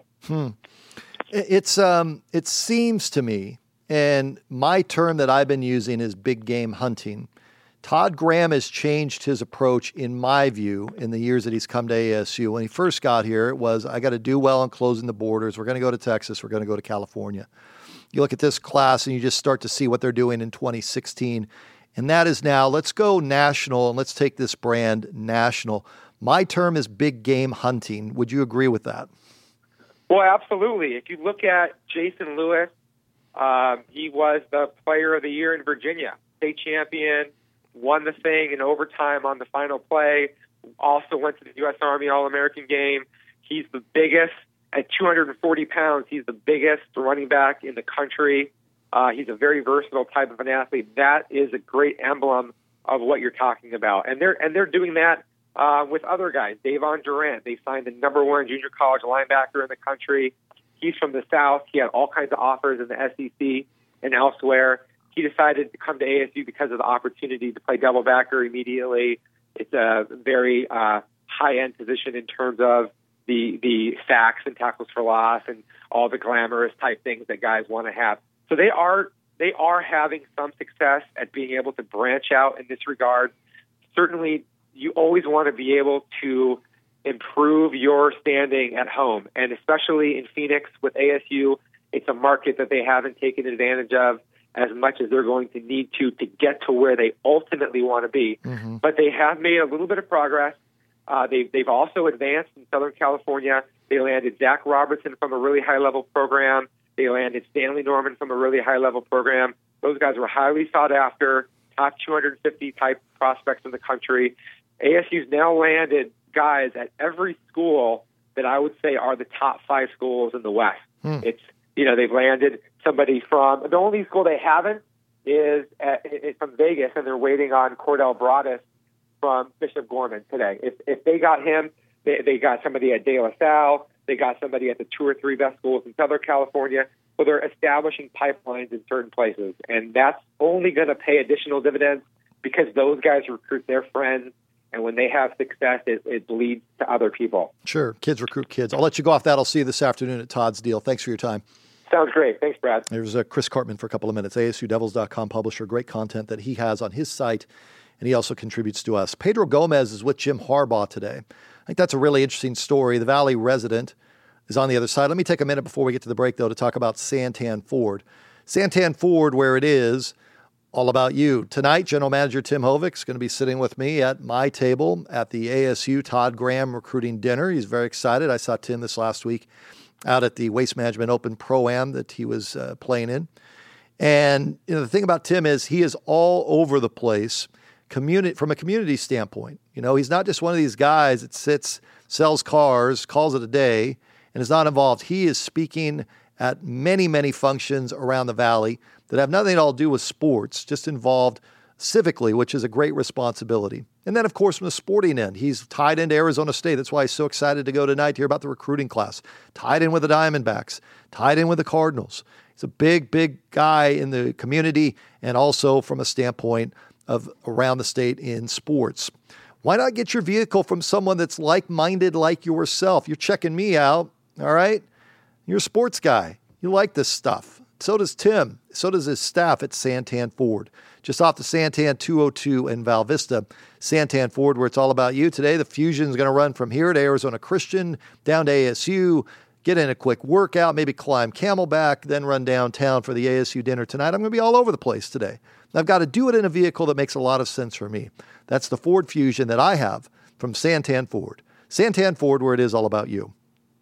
It seems to me, and my term that I've been using is big game hunting. Todd Graham has changed his approach, in my view, in the years that he's come to ASU. When he first got here, it was, I got to do well on closing the borders. We're going to go to Texas. We're going to go to California. You look at this class and you just start to see what they're doing in 2016. And that is now, let's go national and let's take this brand national. My term is big game hunting. Would you agree with that? Well, absolutely. If you look at Jason Lewis, he was the player of the year in Virginia, state champion, won the thing in overtime on the final play, also went to the U.S. Army All-American game. He's the biggest, at 240 pounds, he's the biggest running back in the country. He's a very versatile type of an athlete. That is a great emblem of what you're talking about. And they're doing that with other guys. Davon Durant, they signed the number 1 junior college linebacker in the country. He's from the South. He had all kinds of offers in the SEC and elsewhere. He decided to come to ASU because of the opportunity to play double backer immediately. It's a very high-end position in terms of the sacks and tackles for loss and all the glamorous type things that guys want to have. So they are having some success at being able to branch out in this regard. Certainly, you always want to be able to improve your standing at home, and especially in Phoenix with ASU, it's a market that they haven't taken advantage of as much as they're going to need to get to where they ultimately want to be. Mm-hmm. But they have made a little bit of progress. They've also advanced in Southern California. They landed Zach Robertson from a really high-level program. They landed Stanley Norman from a really high-level program. Those guys were highly sought after, top 250 type prospects in the country. ASU's now landed guys at every school that I would say are the top 5 schools in the West. It's, they've landed somebody from, the only school they haven't is from Vegas, and they're waiting on Cordell Broadus from Bishop Gorman today. If they got him, they got somebody at De La Salle, they got somebody at the 2 or 3 best schools in Southern California. So they're establishing pipelines in certain places, and that's only going to pay additional dividends because those guys recruit their friends, and when they have success, it bleeds to other people. Sure. Kids recruit kids. I'll let you go off that. I'll see you this afternoon at Todd's Deal. Thanks for your time. Sounds great. Thanks, Brad. There's Chris Cartman for a couple of minutes, ASUDevils.com publisher. Great content that he has on his site, and he also contributes to us. Pedro Gomez is with Jim Harbaugh today. I think that's a really interesting story. The Valley resident is on the other side. Let me take a minute before we get to the break, though, to talk about Santan Ford. Santan Ford, where it is, all about you. Tonight, General Manager Tim Hovick is going to be sitting with me at my table at the ASU Todd Graham recruiting dinner. He's very excited. I saw Tim this last week out at the Waste Management Open Pro-Am that he was playing in. And the thing about Tim is he is all over the place from a community standpoint. He's not just one of these guys that sits, sells cars, calls it a day, and is not involved. He is speaking at many, many functions around the Valley that have nothing at all to do with sports, just involved civically, which is a great responsibility. And then, of course, from the sporting end, he's tied into Arizona State. That's why he's so excited to go tonight to hear about the recruiting class. Tied in with the Diamondbacks, tied in with the Cardinals. He's a big, big guy in the community and also from a standpoint of around the state in sports. Why not get your vehicle from someone that's like-minded like yourself? You're checking me out, all right? You're a sports guy. You like this stuff. So does Tim. So does his staff at Santan Ford. Just off the Santan 202 in Val Vista. Santan Ford, where it's all about you. Today, the Fusion is going to run from here to Arizona Christian, down to ASU, get in a quick workout, maybe climb Camelback, then run downtown for the ASU dinner tonight. I'm going to be all over the place today. And I've got to do it in a vehicle that makes a lot of sense for me. That's the Ford Fusion that I have from Santan Ford. Santan Ford, where it is all about you.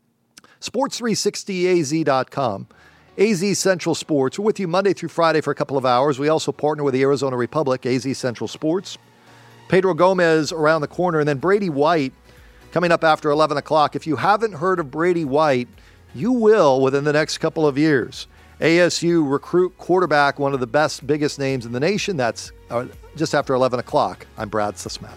Sports360az.com. AZ Central Sports. We're with you Monday through Friday for a couple of hours. We also partner with the Arizona Republic, AZ Central Sports. Pedro Gomez around the corner, and then Brady White coming up after 11 o'clock. If you haven't heard of Brady White, you will within the next couple of years. ASU recruit quarterback, one of the best, biggest names in the nation. That's just after 11 o'clock. I'm Brad Susmat.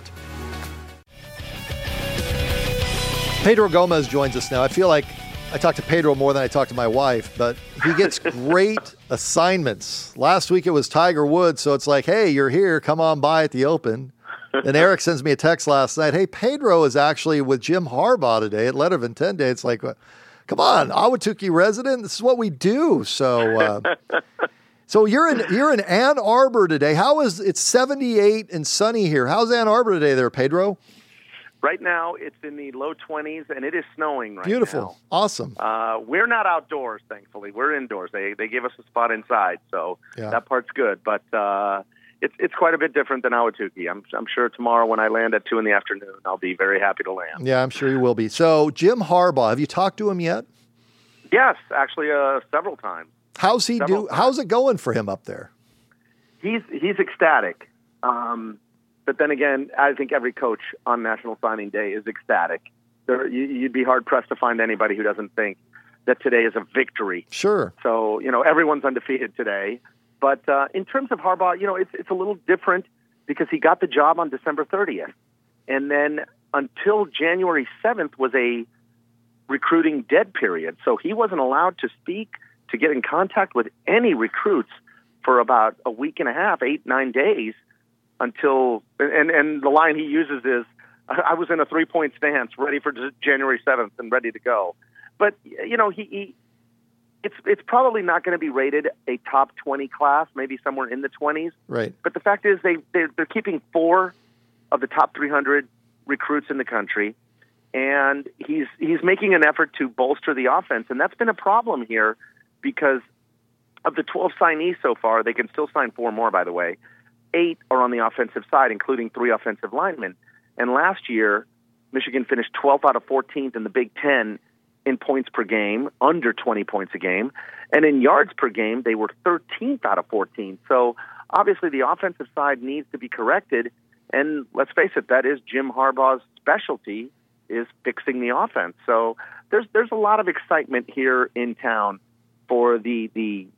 Pedro Gomez joins us now. I feel like I talk to Pedro more than I talk to my wife, but he gets great assignments. Last week it was Tiger Woods, so it's like, hey, you're here, come on by at the Open. And Eric sends me a text last night, hey, Pedro is actually with Jim Harbaugh today at Letter of Intent Day. It's like, come on, Ahwatukee resident, this is what we do. So so you're in Ann Arbor today. How is it's 78 and sunny here. How's Ann Arbor today there, Pedro? Right now, it's in the low 20s, and it is snowing right Beautiful. now. Awesome. We're not outdoors, thankfully. We're indoors. They gave us a spot inside, so that part's good. But it's quite a bit different than Ahwatukee. I'm sure tomorrow when I land at 2 in the afternoon, I'll be very happy to land. Yeah, I'm sure you will be. So Jim Harbaugh, have you talked to him yet? Yes, actually several times. How's it going for him up there? He's ecstatic. But then again, I think every coach on National Signing Day is ecstatic. You'd be hard-pressed to find anybody who doesn't think that today is a victory. Sure. So, everyone's undefeated today. But in terms of Harbaugh, it's a little different because he got the job on December 30th. And then until January 7th was a recruiting dead period. So he wasn't allowed to speak, to get in contact with any recruits for about a week and a half, 8-9 days. Until and the line he uses is I was in a 3-point stance, ready for January 7th and ready to go. But it's probably not going to be rated a top 20 class, maybe somewhere in the 20s. Right. But the fact is they're keeping 4 of the top 300 recruits in the country, and he's making an effort to bolster the offense, and that's been a problem here because of the 12 signees so far. They can still sign 4 more, by the way. 8 are on the offensive side, including 3 offensive linemen. And last year, Michigan finished 12th out of 14th in the Big Ten in points per game, under 20 points a game. And in yards per game, they were 13th out of 14. So obviously the offensive side needs to be corrected. And let's face it, that is Jim Harbaugh's specialty, is fixing the offense. So there's a lot of excitement here in town for the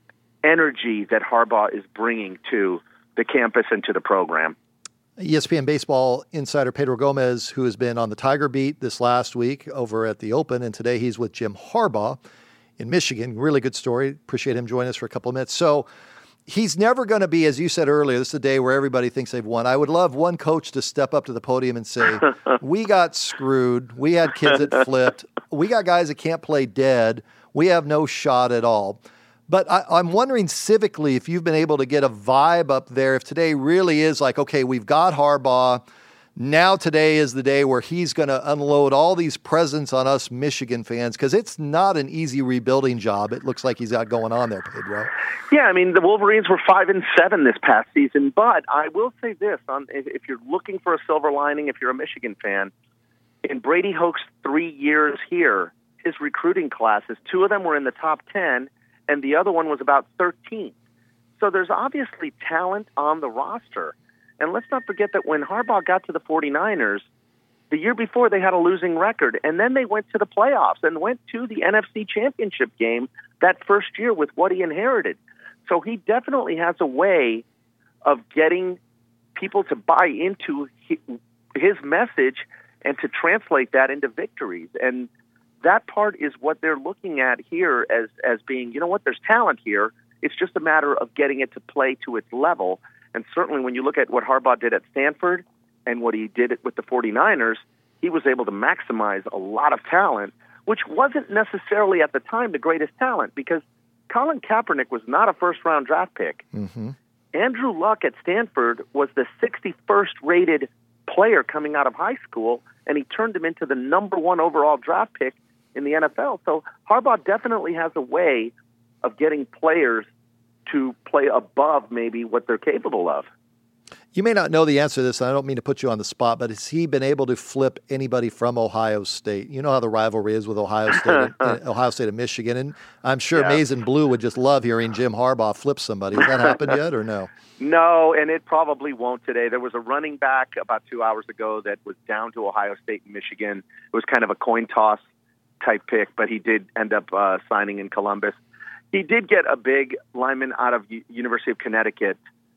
energy that Harbaugh is bringing to the campus and to the program. ESPN baseball insider Pedro Gomez, who has been on the Tiger beat this last week over at the Open, and today he's with Jim Harbaugh in Michigan. Really good story. Appreciate him joining us for a couple of minutes. So he's never going to be, as you said earlier, this is a day where everybody thinks they've won. I would love one coach to step up to the podium and say, we got screwed. We had kids that flipped. We got guys that can't play dead. We have no shot at all. But I'm wondering civically if you've been able to get a vibe up there, if today really is like, okay, we've got Harbaugh. Now today is the day where he's going to unload all these presents on us Michigan fans, because it's not an easy rebuilding job. It looks like he's got going on there, Pedro. Yeah, I mean, the Wolverines were 5-7 this past season, but I will say this, if you're looking for a silver lining, if you're a Michigan fan, in Brady Hoke's 3 years here, his recruiting classes, 2 of them were in the top 10, and the other one was about 13th. So there's obviously talent on the roster. And let's not forget that when Harbaugh got to the 49ers, the year before they had a losing record, and then they went to the playoffs and went to the NFC Championship game that first year with what he inherited. So he definitely has a way of getting people to buy into his message and to translate that into victories. And that part is what they're looking at here as being, you know what, there's talent here. It's just a matter of getting it to play to its level. And certainly when you look at what Harbaugh did at Stanford and what he did with the 49ers, he was able to maximize a lot of talent, which wasn't necessarily at the time the greatest talent, because Colin Kaepernick was not a first-round draft pick. Mm-hmm. Andrew Luck at Stanford was the 61st rated player coming out of high school, and he turned him into the number 1 overall draft pick in the NFL. So Harbaugh definitely has a way of getting players to play above maybe what they're capable of. You may not know the answer to this, and I don't mean to put you on the spot, but has he been able to flip anybody from Ohio State? You know how the rivalry is with Ohio State and Michigan, and I'm sure Maize and Blue would just love hearing Jim Harbaugh flip somebody. Has that happened yet or no? No, and it probably won't today. There was a running back about 2 hours ago that was down to Ohio State and Michigan. It was kind of a coin toss type pick, but he did end up signing in Columbus. He did get a big lineman out of University of Connecticut.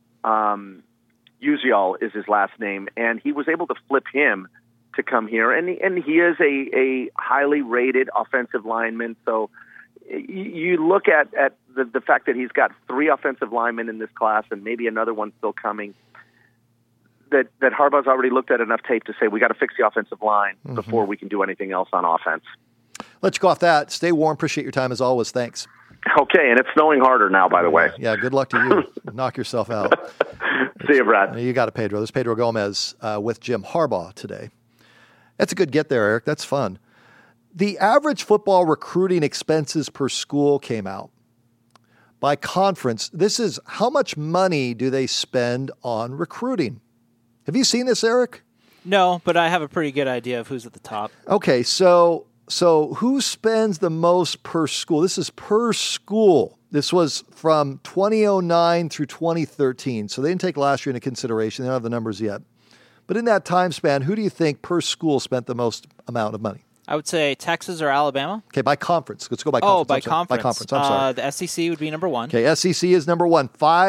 Uziel is his last name, and he was able to flip him to come here. And he is a highly rated offensive lineman. So you look at the fact that he's got 3 offensive linemen in this class and maybe another one still coming, that Harbaugh's already looked at enough tape to say we got to fix the offensive line before we can do anything else on offense. Let's go off that. Stay warm. Appreciate your time as always. Thanks. Okay, and it's snowing harder now, by the way. Yeah, good luck to you. Knock yourself out. See you, Brad. You got it, Pedro. This is Pedro Gomez with Jim Harbaugh today. That's a good get there, Eric. That's fun. The average football recruiting expenses per school came out. By conference, this is how much money do they spend on recruiting? Have you seen this, Eric? No, but I have a pretty good idea of who's at the top. Okay, so who spends the most per school? This is per school. This was from 2009 through 2013. So they didn't take last year into consideration. They don't have the numbers yet. But in that time span, who do you think per school spent the most amount of money? I would say Texas or Alabama. Okay, by conference. Let's go by conference. Oh, by conference. By conference, I'm sorry. The SEC would be number 1. Okay, SEC is number 1.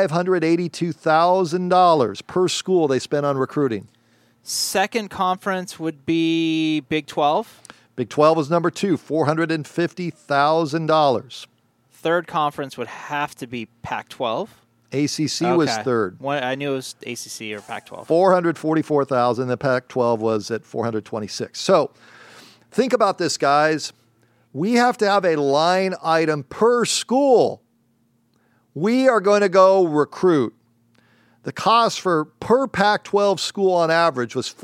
$582,000 per school they spent on recruiting. Second conference would be Big 12. Big 12 is number 2, $450,000. Third conference would have to be Pac-12. ACC was third. I knew it was ACC or Pac-12. 444,000. The Pac-12 was at 426. So think about this, guys. We have to have a line item per school. We are going to go recruit. The cost for per Pac-12 school on average was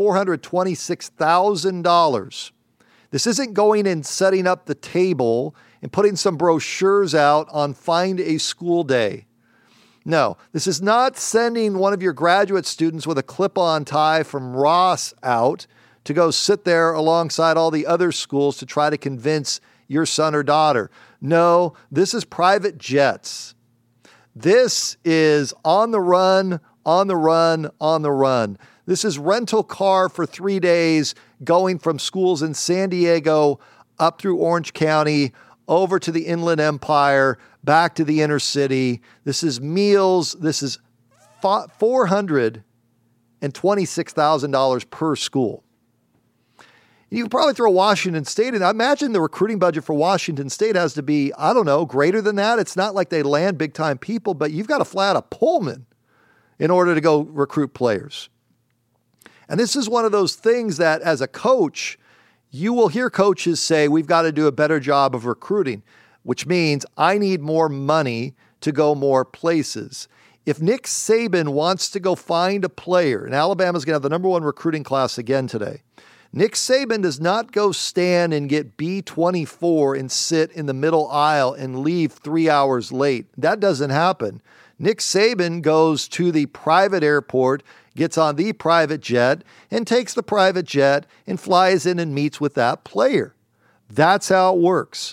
$426,000. This isn't going and setting up the table and putting some brochures out on Find a School Day. No, this is not sending one of your graduate students with a clip-on tie from Ross out to go sit there alongside all the other schools to try to convince your son or daughter. No, this is private jets. This is on the run, on the run, on the run. This is rental car for 3 days going from schools in San Diego up through Orange County, over to the Inland Empire, back to the inner city. This is meals. This is $426,000 per school. You can probably throw Washington State in. I imagine the recruiting budget for Washington State has to be, I don't know, greater than that. It's not like they land big-time people, but you've got to fly out of Pullman in order to go recruit players. And this is one of those things that as a coach, you will hear coaches say, we've got to do a better job of recruiting, which means I need more money to go more places. If Nick Saban wants to go find a player, and Alabama's going to have the number one recruiting class again today, Nick Saban does not go stand and get B24 and sit in the middle aisle and leave 3 hours late. That doesn't happen. Nick Saban goes to the private airport, gets on the private jet, and takes the private jet and flies in and meets with that player. That's how it works.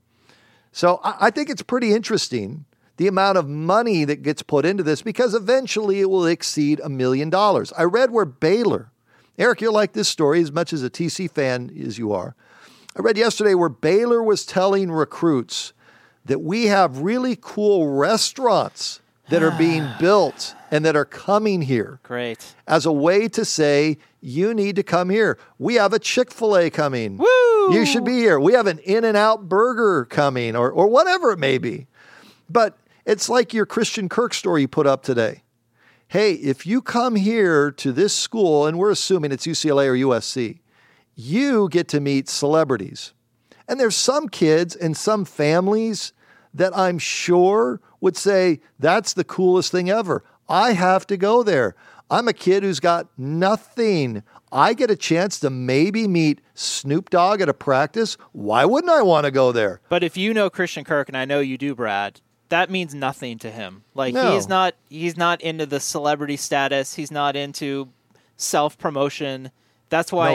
So I think it's pretty interesting, the amount of money that gets put into this, because eventually it will exceed $1 million. I read where Baylor, Eric, you'll like this story as much as a TC fan as you are. I read yesterday where Baylor was telling recruits that we have really cool restaurants that are being built and that are coming here. Great. As a way to say, you need to come here. We have a Chick-fil-A coming. Woo! You should be here. We have an In-N-Out burger coming, or whatever it may be. But it's like your Christian Kirk story you put up today. Hey, if you come here to this school, and we're assuming it's UCLA or USC, you get to meet celebrities. And there's some kids and some families that I'm sure would say, that's the coolest thing ever. I have to go there. I'm a kid who's got nothing. I get a chance to maybe meet Snoop Dogg at a practice. Why wouldn't I want to go there? But if you know Christian Kirk, and I know you do, Brad, that means nothing to him. Like, no. he's not into the celebrity status. He's not into self-promotion. That's why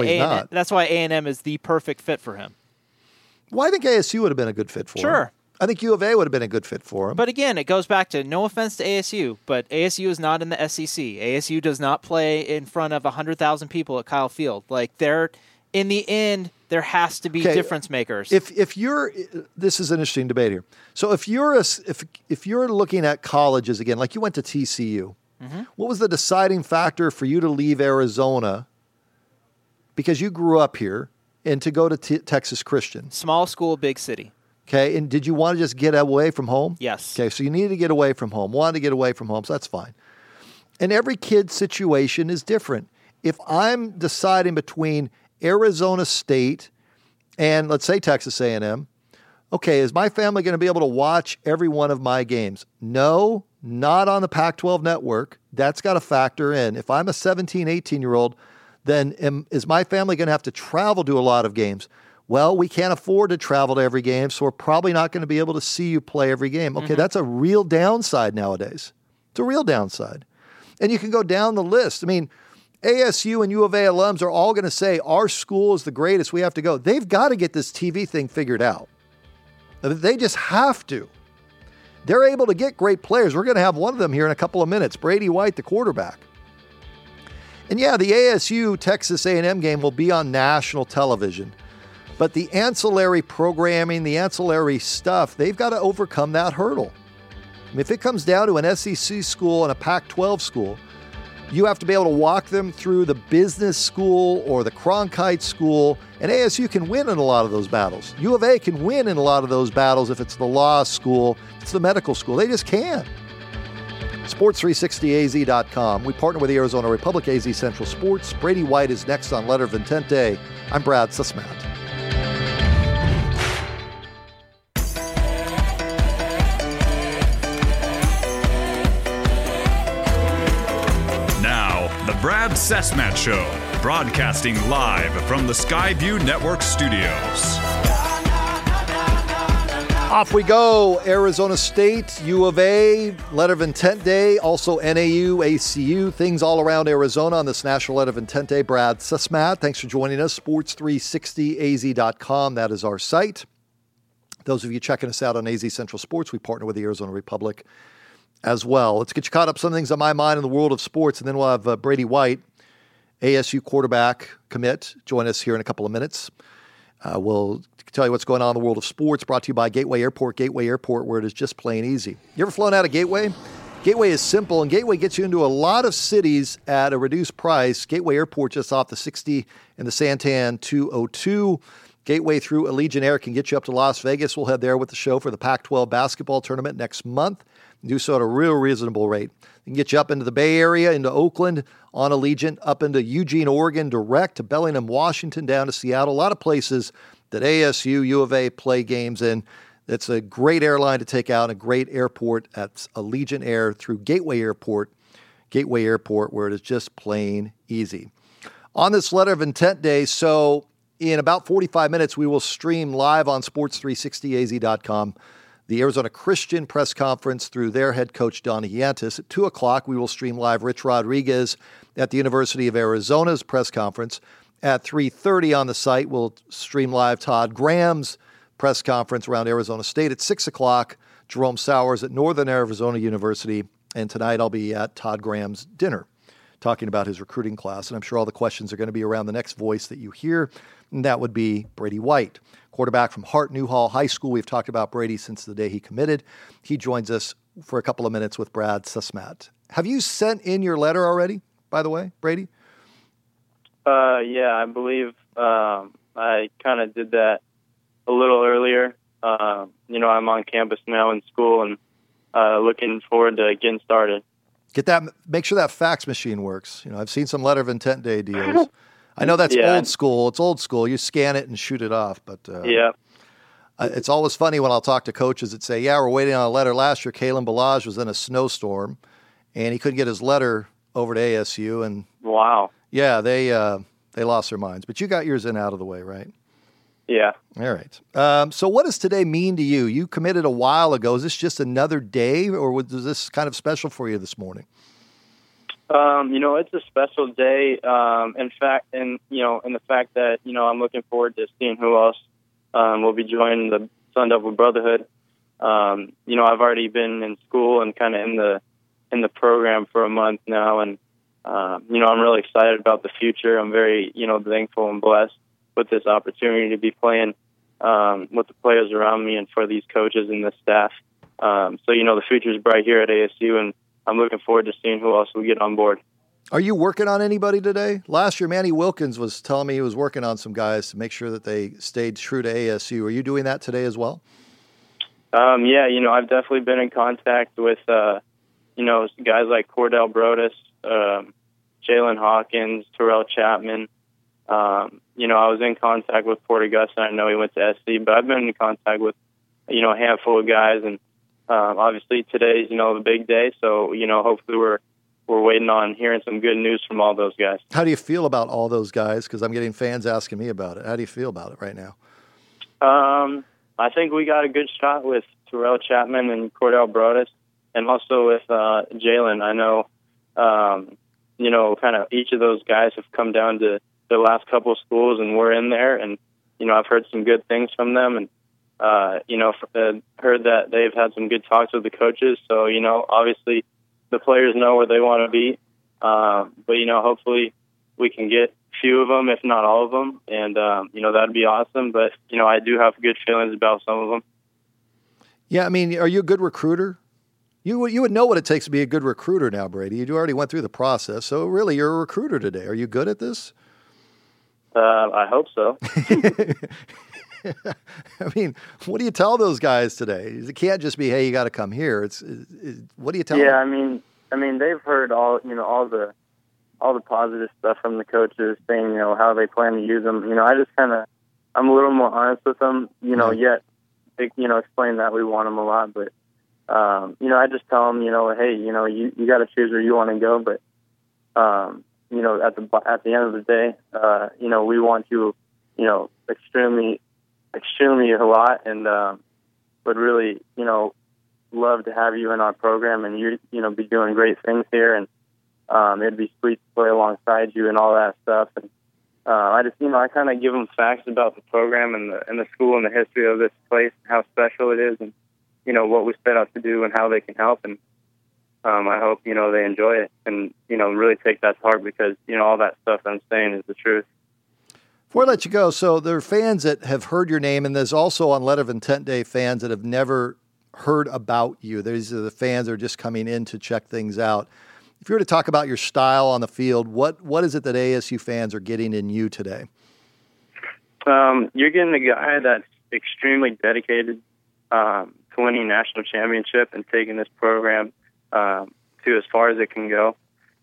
A&M is the perfect fit for him. Well, I think ASU would have been a good fit for him. Sure. I think U of A would have been a good fit for him. But again, it goes back to, no offense to ASU, but ASU is not in the SEC. ASU does not play in front of 100,000 people at Kyle Field. Like, in the end, there has to be difference makers. If you're, this is an interesting debate here. So if you're looking at colleges again, like you went to TCU, what was the deciding factor for you to leave Arizona because you grew up here and to go to Texas Christian? Small school, big city. Okay, and did you want to just get away from home? Yes. Okay, so you needed to get away from home, wanted to get away from home, so that's fine. And every kid's situation is different. If I'm deciding between Arizona State and, let's say, Texas A&M, okay, is my family going to be able to watch every one of my games? No, not on the Pac-12 network. That's got to factor in. If I'm a 17, 18-year-old, then is my family going to have to travel to a lot of games? Well, we can't afford to travel to every game, so we're probably not going to be able to see you play every game. Okay, that's a real downside nowadays. It's a real downside. And you can go down the list. I mean, ASU and U of A alums are all going to say, our school is the greatest, we have to go. They've got to get this TV thing figured out. They just have to. They're able to get great players. We're going to have one of them here in a couple of minutes, Brady White, the quarterback. And yeah, the ASU Texas A&M game will be on national television. But the ancillary programming, the ancillary stuff, they've got to overcome that hurdle. I mean, if it comes down to an SEC school and a Pac-12 school, you have to be able to walk them through the business school or the Cronkite school, and ASU can win in a lot of those battles. U of A can win in a lot of those battles if it's the law school, if it's the medical school. They just can. Sports360AZ.com. We partner with the Arizona Republic AZ Central Sports. Brady White is next on Letter of Intent Day. I'm Brad Sussman. Now, the Brad Sussman Show, broadcasting live from the Skyview Network studios. Off we go. Arizona State, U of A, Letter of Intent Day, also NAU, ACU, things all around Arizona on this National Letter of Intent Day. Brad Sussman, thanks for joining us. Sports360az.com, that is our site. Those of you checking us out on AZ Central Sports, we partner with the Arizona Republic as well. Let's get you caught up some things on my mind in the world of sports, and then we'll have Brady White, ASU quarterback commit, join us here in a couple of minutes. We'll tell you what's going on in the world of sports, brought to you by Gateway Airport, where it is just plain easy. You ever flown out of Gateway? Gateway is simple, and Gateway gets you into a lot of cities at a reduced price. Gateway Airport just off the 60 and the Santan 202. Gateway through Allegiant Air can get you up to Las Vegas. We'll head there with the show for the Pac-12 basketball tournament next month. Do so at a real reasonable rate. We can get you up into the Bay Area, into Oakland on Allegiant, up into Eugene, Oregon, direct to Bellingham, Washington, down to Seattle. A lot of places that ASU, U of A play games in. It's a great airline to take out, a great airport at Allegiant Air through Gateway Airport, where it is just plain easy. On this Letter of Intent Day, so in about 45 minutes, we will stream live on sports360az.com the Arizona Christian press conference through their head coach, Donnie Yantis. At 2 o'clock, we will stream live Rich Rodriguez at the University of Arizona's press conference. At 3:30 on the site, we'll stream live Todd Graham's press conference around Arizona State. At 6 o'clock, Jerome Sowers at Northern Arizona University. And tonight I'll be at Todd Graham's dinner talking about his recruiting class. And I'm sure all the questions are going to be around the next voice that you hear, and that would be Brady White, quarterback from Hart Newhall High School. We've talked about Brady since the day he committed. He joins us for a couple of minutes with Brad Sussman. Have you sent in your letter already, by the way, Brady? Yeah, I believe I kind of did that a little earlier. I'm on campus now in school and looking forward to getting started. Get that. Make sure that fax machine works. I've seen some Letter of Intent Day deals. I know that's old school. It's old school. You scan it and shoot it off. But it's always funny when I'll talk to coaches that say, we're waiting on a letter. Last year, Kalen Balazs was in a snowstorm, and he couldn't get his letter over to ASU. And wow. Yeah, they lost their minds. But you got yours in out of the way, right? Yeah. All right. So what does today mean to you? You committed a while ago. Is this just another day, or was this kind of special for you this morning? It's a special day. In the fact that, I'm looking forward to seeing who else will be joining the Sun Devil Brotherhood. I've already been in school and kind of in the program for a month now, and I'm really excited about the future. I'm very, thankful and blessed with this opportunity to be playing with the players around me and for these coaches and the staff. The future is bright here at ASU, and I'm looking forward to seeing who else we get on board. Are you working on anybody today? Last year, Manny Wilkins was telling me he was working on some guys to make sure that they stayed true to ASU. Are you doing that today as well? I've definitely been in contact with, guys like Cordell Brodus, Jalen Hawkins, Terrell Chapman. I was in contact with Porter Gus, and I know he went to SC, but I've been in contact with, a handful of guys, and obviously today's, the big day, so, hopefully we're waiting on hearing some good news from all those guys. How do you feel about all those guys? Because I'm getting fans asking me about it. How do you feel about it right now? I think we got a good shot with Terrell Chapman and Cordell Brodus, and also with Jalen. I know, kind of each of those guys have come down to the last couple of schools, and we're in there, and, I've heard some good things from them, and, heard that they've had some good talks with the coaches. So, obviously the players know where they want to be. But, hopefully we can get a few of them, if not all of them. And, that'd be awesome. But, I do have good feelings about some of them. Yeah. I mean, are you a good recruiter? You would know what it takes to be a good recruiter now, Brady. You already went through the process. So really, you're a recruiter today. Are you good at this? I hope so. I mean, what do you tell those guys today? It can't just be, hey, you got to come here. What do you tell them? Yeah, I mean, I mean, they've heard all the positive stuff from the coaches saying, how they plan to use them. I'm a little more honest with them, yet, explain that we want them a lot. But, I just tell them, hey, you got to choose where you want to go. But, at the end of the day, we want you, extremely, extremely a lot, and would really, love to have you in our program, and you be doing great things here, and it'd be sweet to play alongside you and all that stuff. And I just, I kind of give them facts about the program and the school and the history of this place, how special it is, and what we set out to do and how they can help. And I hope they enjoy it and really take that to heart, because all that stuff I'm saying is the truth. Before I let you go, so there are fans that have heard your name, and there's also on Letter of Intent Day fans that have never heard about you. These are the fans that are just coming in to check things out. If you were to talk about your style on the field, what is it that ASU fans are getting in you today? You're getting a guy that's extremely dedicated to winning national championship and taking this program to as far as it can go.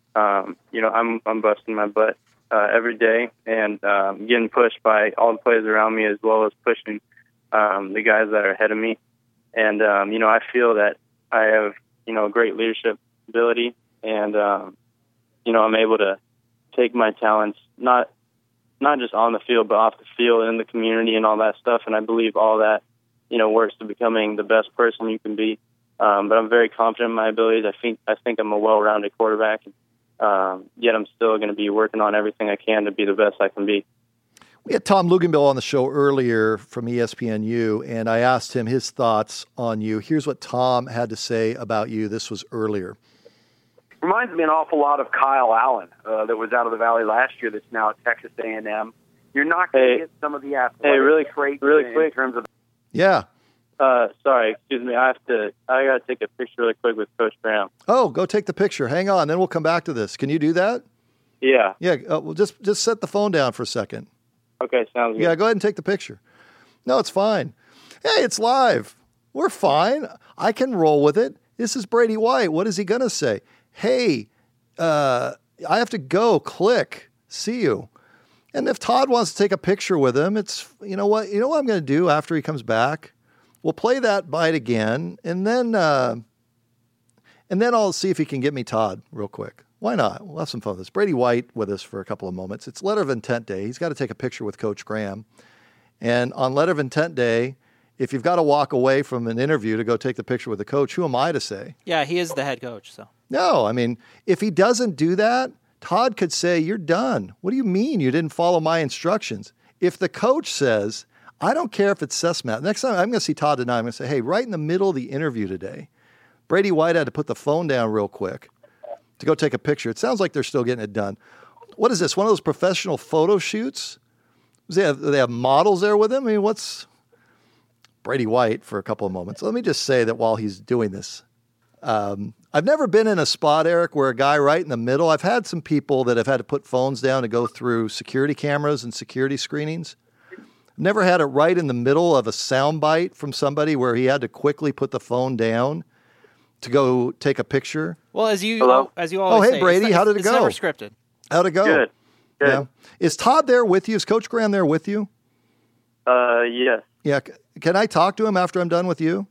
I'm busting my butt every day and getting pushed by all the players around me, as well as pushing the guys that are ahead of me. And, I feel that I have, great leadership ability, and, I'm able to take my talents, not just on the field, but off the field, in the community and all that stuff. And I believe all that, works to becoming the best person you can be. But I'm very confident in my abilities. I think I'm a well-rounded quarterback. Yet I'm still going to be working on everything I can to be the best I can be. We had Tom Luginbill on the show earlier from ESPNU, and I asked him his thoughts on you. Here's what Tom had to say about you. This was earlier. Reminds me an awful lot of Kyle Allen that was out of the Valley last year that's now at Texas A&M. You're not going to get some of the athletic traits really quick in terms of... Yeah. Sorry, excuse me. I got to take a picture really quick with Coach Graham. Oh, go take the picture. Hang on, then we'll come back to this. Can you do that? Yeah. Yeah, well, just set the phone down for a second. Okay, sounds good. Yeah, go ahead and take the picture. No, it's fine. Hey, it's live. We're fine. I can roll with it. This is Brady White. What is he going to say? Hey, I have to go. Click. See you. And if Todd wants to take a picture with him, it's, you know what I'm going to do after he comes back? We'll play that bite again, and then I'll see if he can get me Todd real quick. Why not? We'll have some fun with this. Brady White with us for a couple of moments. It's Letter of Intent Day. He's got to take a picture with Coach Graham. And on Letter of Intent Day, if you've got to walk away from an interview to go take the picture with the coach, who am I to say? Yeah, he is the head coach. So No, I mean, if he doesn't do that, Todd could say, you're done. What do you mean you didn't follow my instructions? If the coach says, I don't care if it's CessMath. Next time I'm going to see Todd tonight, I'm going to say, hey, right in the middle of the interview today, Brady White had to put the phone down real quick to go take a picture. It sounds like they're still getting it done. What is this, one of those professional photo shoots? They have models there with him? I mean, what's Brady White for a couple of moments? Let me just say that while he's doing this, I've never been in a spot, Eric, where a guy right in the middle, I've had some people that have had to put phones down to go through security cameras and security screenings. Never had it right in the middle of a soundbite from somebody where he had to quickly put the phone down to go take a picture. Well, as you always hey, say, Brady, how did it go? It's never scripted. How'd it go? Good. Yeah. Is Todd there with you? Is Coach Graham there with you? Yes. Yeah. Can I talk to him after I'm done with you?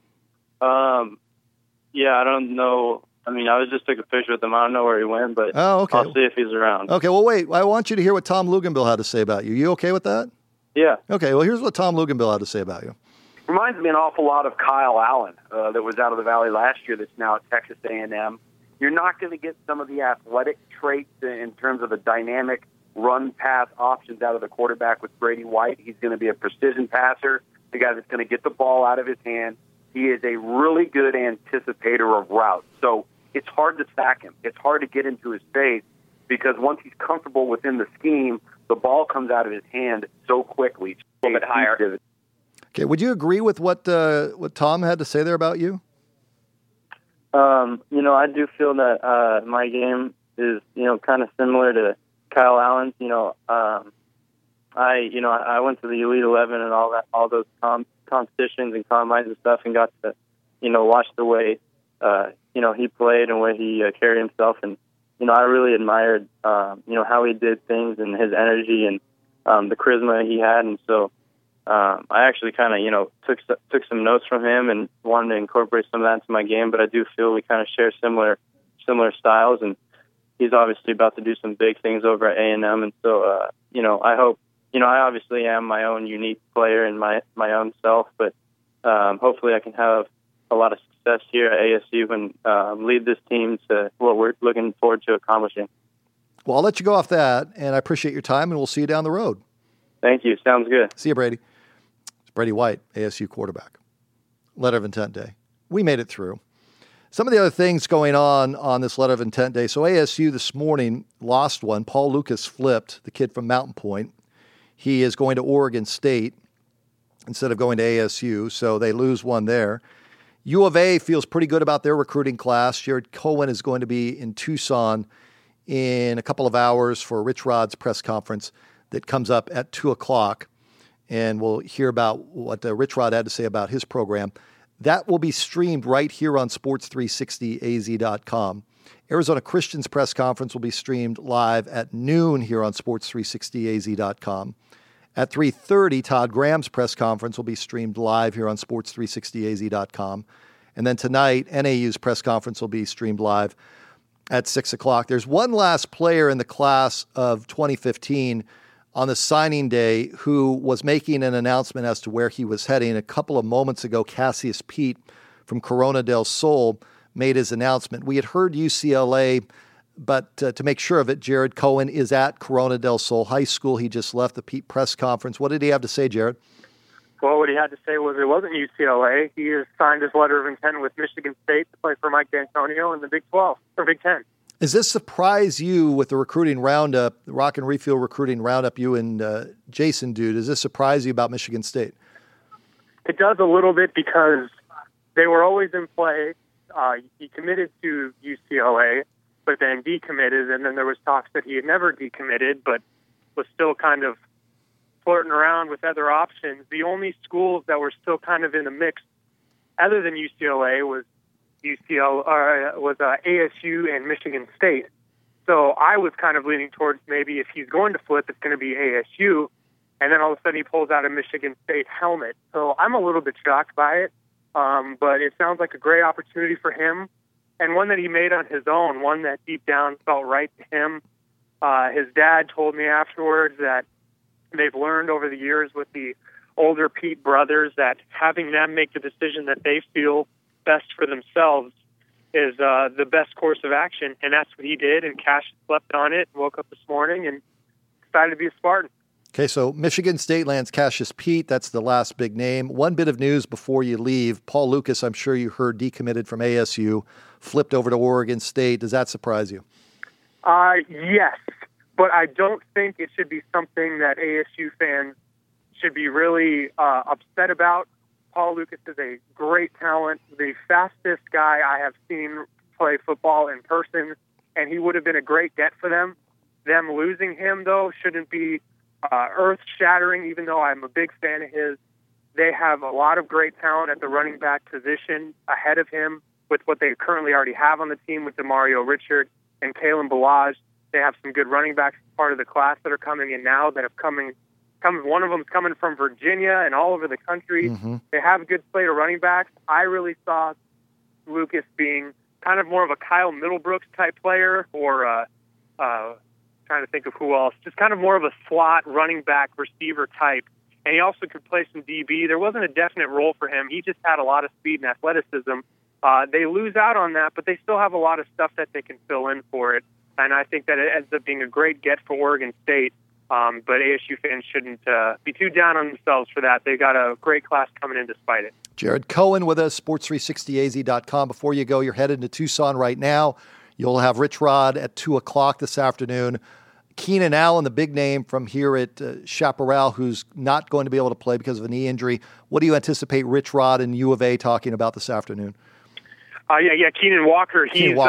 Yeah, I don't know. I mean, I just took a picture with him. I don't know where he went, but okay. I'll see if he's around. Okay, well, wait. I want you to hear what Tom Luginbill had to say about you. You okay with that? Yeah. Okay, well, here's what Tom Luginbill had to say about you. Reminds me an awful lot of Kyle Allen that was out of the Valley last year that's now at Texas A&M. You're not going to get some of the athletic traits in terms of the dynamic run-pass options out of the quarterback with Brady White. He's going to be a precision passer, the guy that's going to get the ball out of his hand. He is a really good anticipator of routes. So it's hard to sack him. It's hard to get into his face because once he's comfortable within the scheme, the ball comes out of his hand so quickly. A little bit higher. Okay, would you agree with what Tom had to say there about you? I do feel that my game is, kind of similar to Kyle Allen's. I went to the Elite 11 and all those competitions and combines and stuff, and got to, watch the way he played and the way he carried himself. And, I really admired, how he did things and his energy and the charisma he had. And so I actually kind of, took some notes from him and wanted to incorporate some of that into my game. But I do feel we kind of share similar styles. And he's obviously about to do some big things over at A&M. And so, I hope, I obviously am my own unique player in my own self, but hopefully I can have a lot of success here at ASU and lead this team to what we're looking forward to accomplishing. Well, I'll let you go off that, and I appreciate your time, and we'll see you down the road. Thank you. Sounds good. See you, Brady. It's Brady White, ASU quarterback. Letter of Intent Day. We made it through. Some of the other things going on this Letter of Intent Day. So ASU this morning lost one. Paul Lucas flipped, the kid from Mountain Point. He is going to Oregon State instead of going to ASU, so they lose one there. U of A feels pretty good about their recruiting class. Jared Cohen is going to be in Tucson in a couple of hours for Rich Rod's press conference that comes up at 2 o'clock, and we'll hear about what Rich Rod had to say about his program. That will be streamed right here on sports360az.com. Arizona Christian's press conference will be streamed live at noon here on sports360az.com. At 3:30, Todd Graham's press conference will be streamed live here on sports360az.com. And then tonight, NAU's press conference will be streamed live at 6 o'clock. There's one last player in the class of 2015 on the signing day who was making an announcement as to where he was heading. A couple of moments ago, Cassius Pete from Corona del Sol made his announcement. We had heard UCLA, but to make sure of it, Jared Cohen is at Corona del Sol High School. He just left the Pete press conference. What did he have to say, Jared? Well, what he had to say was it wasn't UCLA. He has signed his letter of intent with Michigan State to play for Mike D'Antonio in the Big 12 or Big 10. Does this surprise you with the recruiting roundup, the Rock and Refuel recruiting roundup, you and Jason do? Does this surprise you about Michigan State? It does a little bit because they were always in play. He committed to UCLA, but then decommitted, and then there was talks that he had never decommitted, but was still kind of flirting around with other options. The only schools that were still kind of in the mix, other than UCLA, was ASU and Michigan State. So I was kind of leaning towards maybe if he's going to flip, it's going to be ASU, and then all of a sudden he pulls out a Michigan State helmet. So I'm a little bit shocked by it, but it sounds like a great opportunity for him, and one that he made on his own, one that deep down felt right to him. His dad told me afterwards that they've learned over the years with the older Pete brothers that having them make the decision that they feel best for themselves is the best course of action, and that's what he did, and Cash slept on it, woke up this morning, and decided to be a Spartan. Okay, so Michigan State lands Cassius Pete. That's the last big name. One bit of news before you leave. Paul Lucas, I'm sure you heard, decommitted from ASU, flipped over to Oregon State. Does that surprise you? Yes, but I don't think it should be something that ASU fans should be really upset about. Paul Lucas is a great talent, the fastest guy I have seen play football in person, and he would have been a great get for them. Them losing him, though, shouldn't be earth-shattering, even though I'm a big fan of his. They have a lot of great talent at the running back position ahead of him with what they currently already have on the team with DeMario Richard and Kalen Balazs. They have some good running backs part of the class that are coming in now that have come. One of them's coming from Virginia and all over the country. Mm-hmm. They have a good slate of running backs. I really saw Lucas being kind of more of a Kyle Middlebrooks type player, or trying to think of who else, just kind of more of a slot running back receiver type. And he also could play some DB. There wasn't a definite role for him. He just had a lot of speed and athleticism. They lose out on that, but they still have a lot of stuff that they can fill in for it. And I think that it ends up being a great get for Oregon State. But ASU fans shouldn't be too down on themselves for that. They've got a great class coming in despite it. Jared Cohen with us, sports360az.com. Before you go, you're headed to Tucson right now. You'll have Rich Rod at 2 o'clock this afternoon. Keenan Allen, the big name from here at Chaparral, who's not going to be able to play because of a knee injury. What do you anticipate Rich Rod and U of A talking about this afternoon? Keenan Walker. He's easily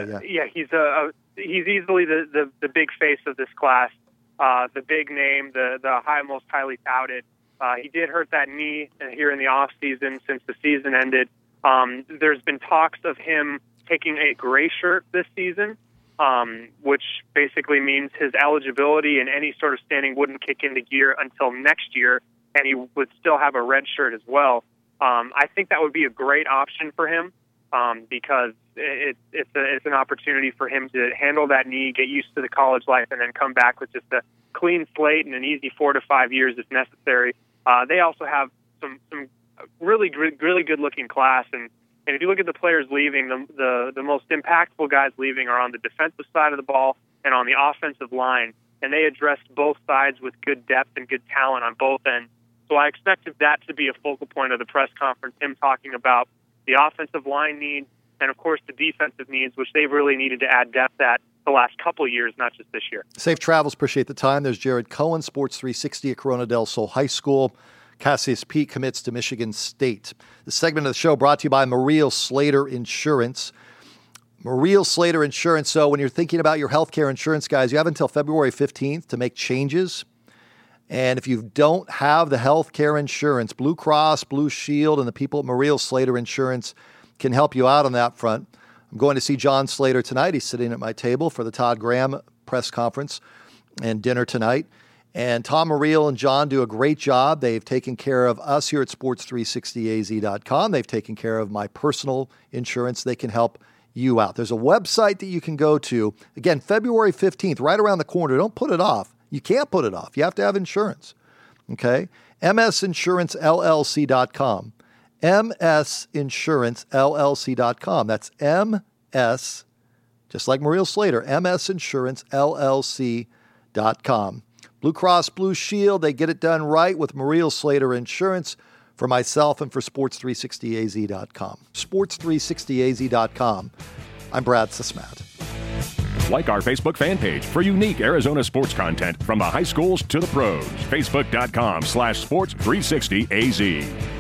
the big face of this class. The big name, the most highly touted. He did hurt that knee here in the off season since the season ended. There's been talks of him taking a gray shirt this season, which basically means his eligibility and any sort of standing wouldn't kick into gear until next year, and he would still have a red shirt as well. I think that would be a great option for him because it's an opportunity for him to handle that knee, get used to the college life, and then come back with just a clean slate and an easy 4 to 5 years if necessary. They also have some really good-looking class, and if you look at the players leaving, the most impactful guys leaving are on the defensive side of the ball and on the offensive line, and they addressed both sides with good depth and good talent on both ends. So I expected that to be a focal point of the press conference, him talking about the offensive line needs and, of course, the defensive needs, which they've really needed to add depth at the last couple of years, not just this year. Safe travels. Appreciate the time. There's Jared Cohen, Sports 360 at Corona del Sol High School. Cassius Pete commits to Michigan State. The segment of the show brought to you by Mariel Slater Insurance. Mariel Slater Insurance. So when you're thinking about your healthcare insurance, guys, you have until February 15th to make changes. And if you don't have the healthcare insurance, Blue Cross, Blue Shield, and the people at Mariel Slater Insurance can help you out on that front. I'm going to see John Slater tonight. He's sitting at my table for the Todd Graham press conference and dinner tonight. And Tom Mariel and John do a great job. They've taken care of us here at sports360az.com. They've taken care of my personal insurance. They can help you out. There's a website that you can go to. Again, February 15th, right around the corner. Don't put it off. You can't put it off. You have to have insurance. Okay? MSInsuranceLLC.com. MSInsuranceLLC.com. That's MS, just like Mariel Slater, MSInsuranceLLC.com. Blue Cross Blue Shield, they get it done right with Mariel Slater Insurance for myself and for Sports360Az.com. Sports360Az.com. I'm Brad Sismat. Like our Facebook fan page for unique Arizona sports content from the high schools to the pros. Facebook.com/Sports360AZ.